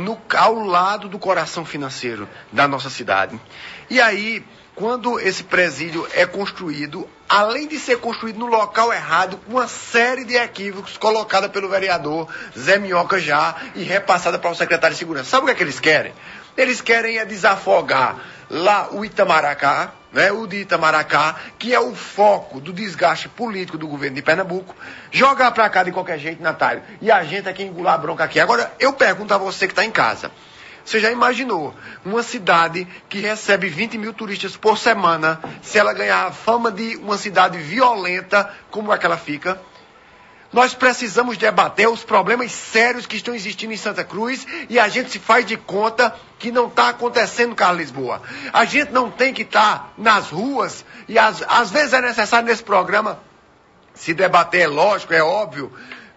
ao lado do coração financeiro da nossa cidade. E aí, quando esse presídio é construído, além de ser construído no local errado, com uma série de equívocos colocada pelo vereador Zé Minhoca já e repassada para o secretário de Segurança. Sabe o que eles querem? Eles querem desafogar lá o Itamaracá, né, o de Itamaracá, que é o foco do desgaste político do governo de Pernambuco, jogar para cá de qualquer jeito, Natália, e a gente aqui engolir a bronca aqui. Agora, eu pergunto a você que está em casa, você já imaginou uma cidade que recebe 20 mil turistas por semana, se ela ganhar a fama de uma cidade violenta, como é que ela fica? Nós precisamos debater os problemas sérios que estão existindo em Santa Cruz e a gente se faz de conta que não está acontecendo, Carlos Lisboa. A gente não tem que estar nas ruas e às vezes é necessário nesse programa se debater, é lógico, é óbvio,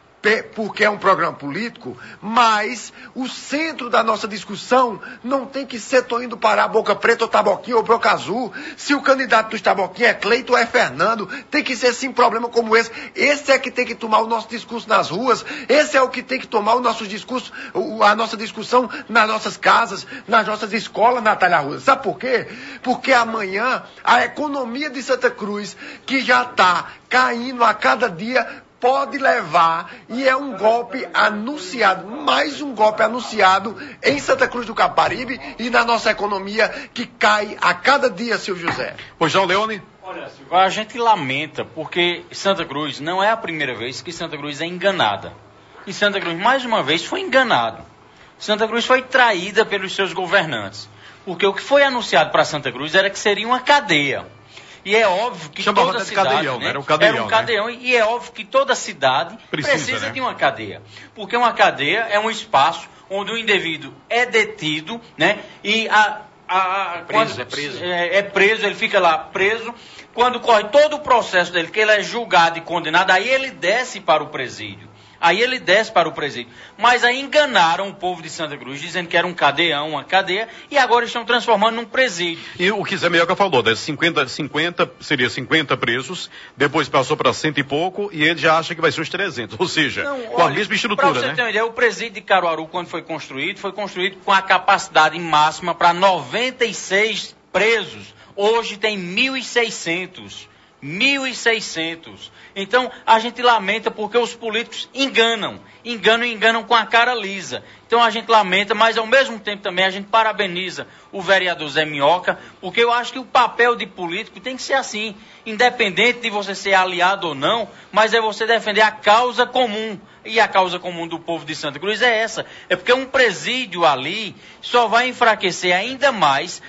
porque é um programa político, mas o centro da nossa discussão não tem que ser tô indo parar Boca Preta ou Taboquinha ou Broca Azul. Se o candidato dos Taboquinha é Cleito ou é Fernando, tem que ser sim problema como esse. Esse é que tem que tomar o nosso discurso nas ruas, esse é o que tem que tomar o nosso discurso, a nossa discussão nas nossas casas, nas nossas escolas, Natália Arruda. Sabe por quê? Porque amanhã a economia de Santa Cruz, que já está caindo a cada dia, pode levar, e é um golpe anunciado, mais um golpe anunciado em Santa Cruz do Capibaribe e na nossa economia que cai a cada dia, Silvio José. Pois João Leone? Olha, Silvio, a gente lamenta porque Santa Cruz não é a primeira vez que Santa Cruz é enganada. E Santa Cruz, mais uma vez, foi enganado. Santa Cruz foi traída pelos seus governantes. Porque o que foi anunciado para Santa Cruz era que seria uma cadeia. E é óbvio que toda cidade, cadeião, né? Era um cadeião, era um cadeião, né? E é óbvio que toda cidade precisa né? de uma cadeia. Porque uma cadeia é um espaço onde o indivíduo é detido, né? E é preso, ele fica lá preso. Quando corre todo o processo dele, que ele é julgado e condenado, aí ele desce para o presídio. Mas aí enganaram o povo de Santa Cruz, dizendo que era um cadeião, uma cadeia, e agora estão transformando num presídio. E o que Zé Minhoca falou, né? 50 presos, depois passou para 100 e pouco, e ele já acha que vai ser uns 300. Ou seja, com a mesma estrutura, pra você ter uma ideia, o presídio de Caruaru, quando foi construído com a capacidade máxima para 96 presos. Hoje tem 1.600. Então, a gente lamenta porque os políticos enganam com a cara lisa. Então, a gente lamenta, mas ao mesmo tempo também a gente parabeniza o vereador Zé Minhoca, porque eu acho que o papel de político tem que ser assim, independente de você ser aliado ou não, mas é você defender a causa comum. E a causa comum do povo de Santa Cruz é essa. É porque um presídio ali só vai enfraquecer ainda mais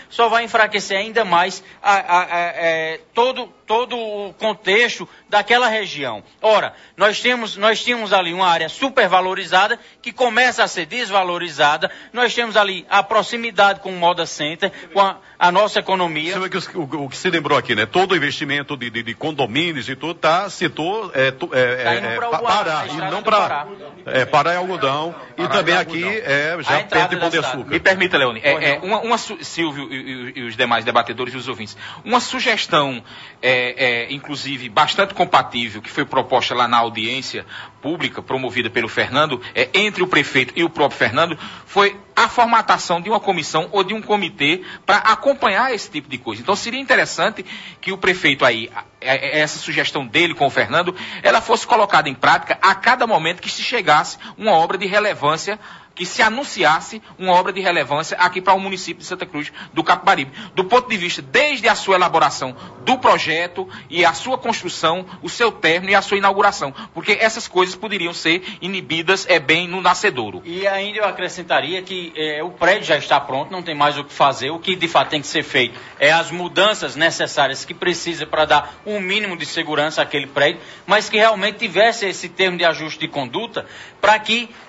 todo o contexto daquela região. Ora, nós tínhamos ali uma área supervalorizada que começa a ser desvalorizada. Nós temos ali a proximidade com o Moda Center, com a nossa economia. Você vê que o que se lembrou aqui, né? Todo o investimento de condomínios e tudo setor Pará, e não para Pará é algodão, e também aqui já perto de Pão de Açúcar. Me permita, Leone, Silvio e os demais debatedores e os ouvintes, uma sugestão, inclusive, bastante compatível, que foi proposta lá na audiência pública, promovida pelo Fernando, entre o prefeito e o próprio Fernando, foi a formatação de uma comissão ou de um comitê para acompanhar esse tipo de coisa. Então seria interessante que o prefeito aí, essa sugestão dele com o Fernando, ela fosse colocada em prática a cada momento que se chegasse uma obra de relevância, que se anunciasse uma obra de relevância aqui para o município de Santa Cruz do Capibaribe. Do ponto de vista, desde a sua elaboração do projeto e a sua construção, o seu término e a sua inauguração. Porque essas coisas poderiam ser inibidas bem no nascedouro. E ainda eu acrescentaria que o prédio já está pronto, não tem mais o que fazer. O que de fato tem que ser feito é as mudanças necessárias que precisa para dar um mínimo de segurança àquele prédio, mas que realmente tivesse esse termo de ajuste de conduta para que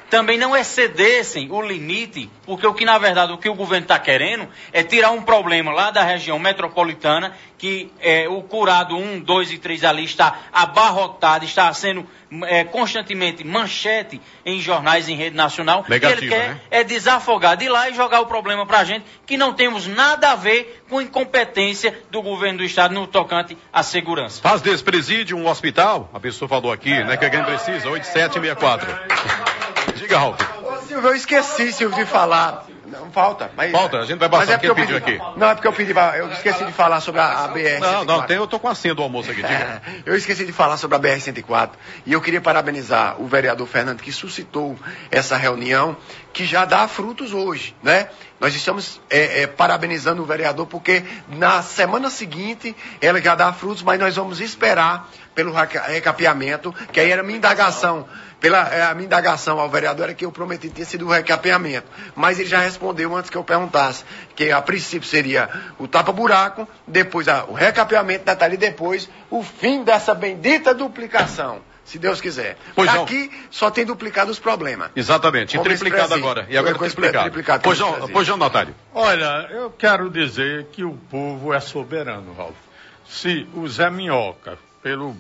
também não excedessem o limite, porque o que na verdade o que o governo está querendo é tirar um problema lá da região metropolitana, que o curado 1, 2 e 3 ali está abarrotado, está sendo constantemente manchete em jornais em rede nacional. Negativo, e ele quer né? desafogar de lá e jogar o problema para a gente, que não temos nada a ver com incompetência do governo do estado no tocante à segurança. Faz desse presídio um hospital? A pessoa falou aqui, né? Que alguém precisa, 8764. Diga, Ralf. Silvio, eu esqueci, Silvio, de falar. Não, falta. Falta, a gente vai passar quem pediu aqui. Não, é porque eu esqueci de falar sobre a BR-104. Eu tô com a senha do almoço aqui, diga. Eu esqueci de falar sobre a BR-104 e eu queria parabenizar o vereador Fernando que suscitou essa reunião, que já dá frutos hoje, né? Nós estamos parabenizando o vereador porque na semana seguinte ela já dá frutos, mas nós vamos esperar pelo recapeamento, que aí era a minha indagação. A minha indagação ao vereador era que eu prometi que tinha sido o recapeamento, mas ele já respondeu antes que eu perguntasse, que a princípio seria o tapa-buraco, depois o recapeamento, detalhe depois, o fim dessa bendita duplicação, se Deus quiser. Aqui só tem duplicado os problemas. Exatamente, e triplicado agora. E agora triplicado. Pois não, Natália. Olha, eu quero dizer que o povo é soberano, Ralf. Se o Zé Minhoca, pelo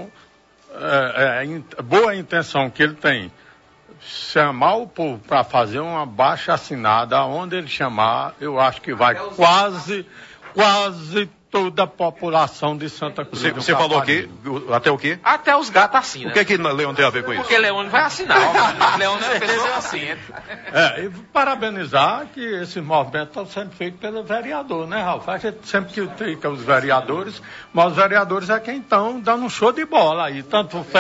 boa intenção que ele tem, chamar o povo para fazer uma baixa-assinada, aonde ele chamar, eu acho que vai quase toda a população de Santa Cruz. Você falou aqui, até o quê? Até os gatos assinam. O que é que Leão tem a ver com isso? Porque Leão vai assinar. Leão não é pessoa assina. E parabenizar que esse movimento está sendo feito pelo vereador, né, Ralf? A gente sempre critica os vereadores, mas os vereadores é quem estão dando um show de bola aí. Tanto o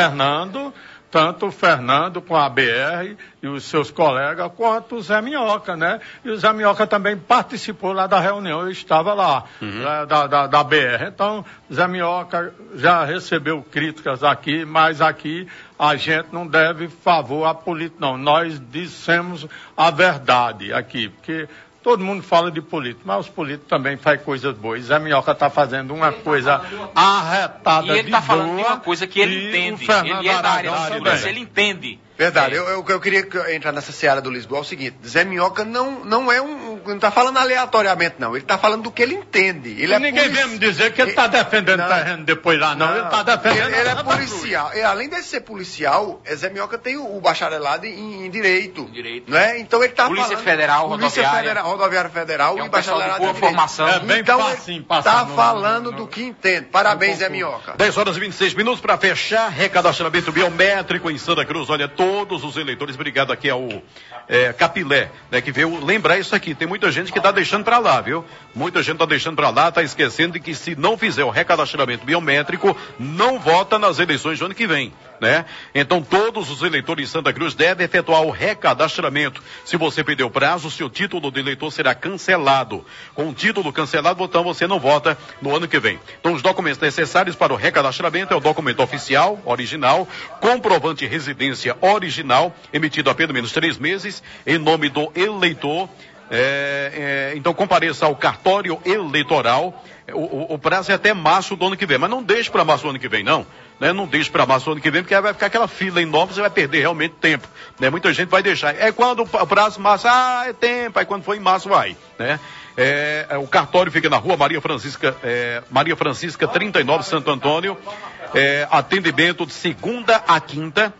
Fernando com a BR e os seus colegas, quanto o Zé Minhoca, né? E o Zé Minhoca também participou lá da reunião, eu estava lá, da BR. Então, Zé Minhoca já recebeu críticas aqui, mas aqui a gente não deve favor à política, não. Nós dissemos a verdade aqui, porque todo mundo fala de político, mas os políticos também fazem coisas boas. Zé Minhoca está fazendo uma coisa arretada de boa. E ele está falando de uma coisa que ele entende. Ele é da área da segurança, ele entende. Verdade, eu queria entrar nessa seara do Lisboa, é o seguinte, Zé Minhoca não está falando aleatoriamente, não, ele está falando do que ele entende. Ninguém vem me dizer que ele está defendendo terreno depois lá, não, ele está defendendo... Ele é policial, além de ser policial, Zé Minhoca tem o bacharelado em Direito, não é? Então ele está falando... Polícia Federal, Rodoviária Federal e bacharelado em formação. Então ele está falando do que entende. Parabéns, Zé Minhoca. 10h26 para fechar, recadastramento biométrico em Santa Cruz, olha, todos os eleitores, obrigado aqui ao Capilé, né, que veio lembrar isso aqui. Tem muita gente que está deixando para lá, viu? Muita gente está deixando para lá, está esquecendo de que se não fizer o recadastramento biométrico, não vota nas eleições do ano que vem, né? Então todos os eleitores de Santa Cruz devem efetuar o recadastramento. Se você perder o prazo, seu título de eleitor será cancelado. Com o título cancelado, então você não vota no ano que vem. Então os documentos necessários para o recadastramento é o documento oficial, original, comprovante de residência original, emitido há pelo menos 3 meses, em nome do eleitor. Então compareça ao cartório eleitoral. O prazo é até março do ano que vem, mas não deixe para março do ano que vem, não. Né? Não deixe para março do ano que vem, porque aí vai ficar aquela fila enorme, você vai perder realmente tempo. Né? Muita gente vai deixar. Quando o prazo março, é tempo, aí quando for em março vai. Né? O cartório fica na rua Maria Francisca 39, Santo Antônio. Atendimento de segunda a quinta,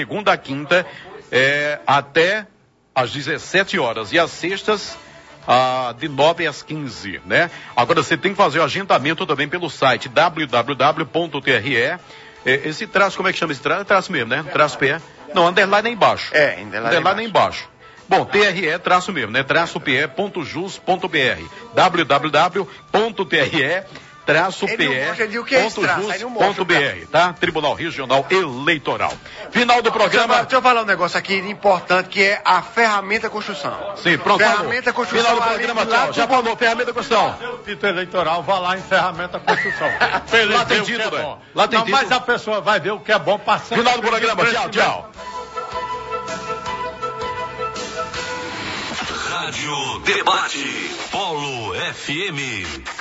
até às 17 horas. E às sextas, de 9 às 15, né? Agora você tem que fazer o agendamento também pelo site www.tre. Esse traço, como é que chama esse traço? É traço mesmo, né? Traço pé. Não, underline é embaixo. Underline é embaixo. Bom, TRE é traço mesmo, né? Traço-pe.jus.br. www.tre-pe.jus.br, tá? Tribunal Regional Eleitoral. Final do programa. Deixa eu falar um negócio aqui importante, que é a ferramenta construção. Sim, pronto. Ferramenta construção. Final do programa, tchau. Já falou, ferramenta construção. O título eleitoral, vá lá em ferramenta construção. Lá tem título, é lá tem título. Mas a pessoa vai ver o que é bom passando. Final do programa, tchau. Rádio Debate Polo FM.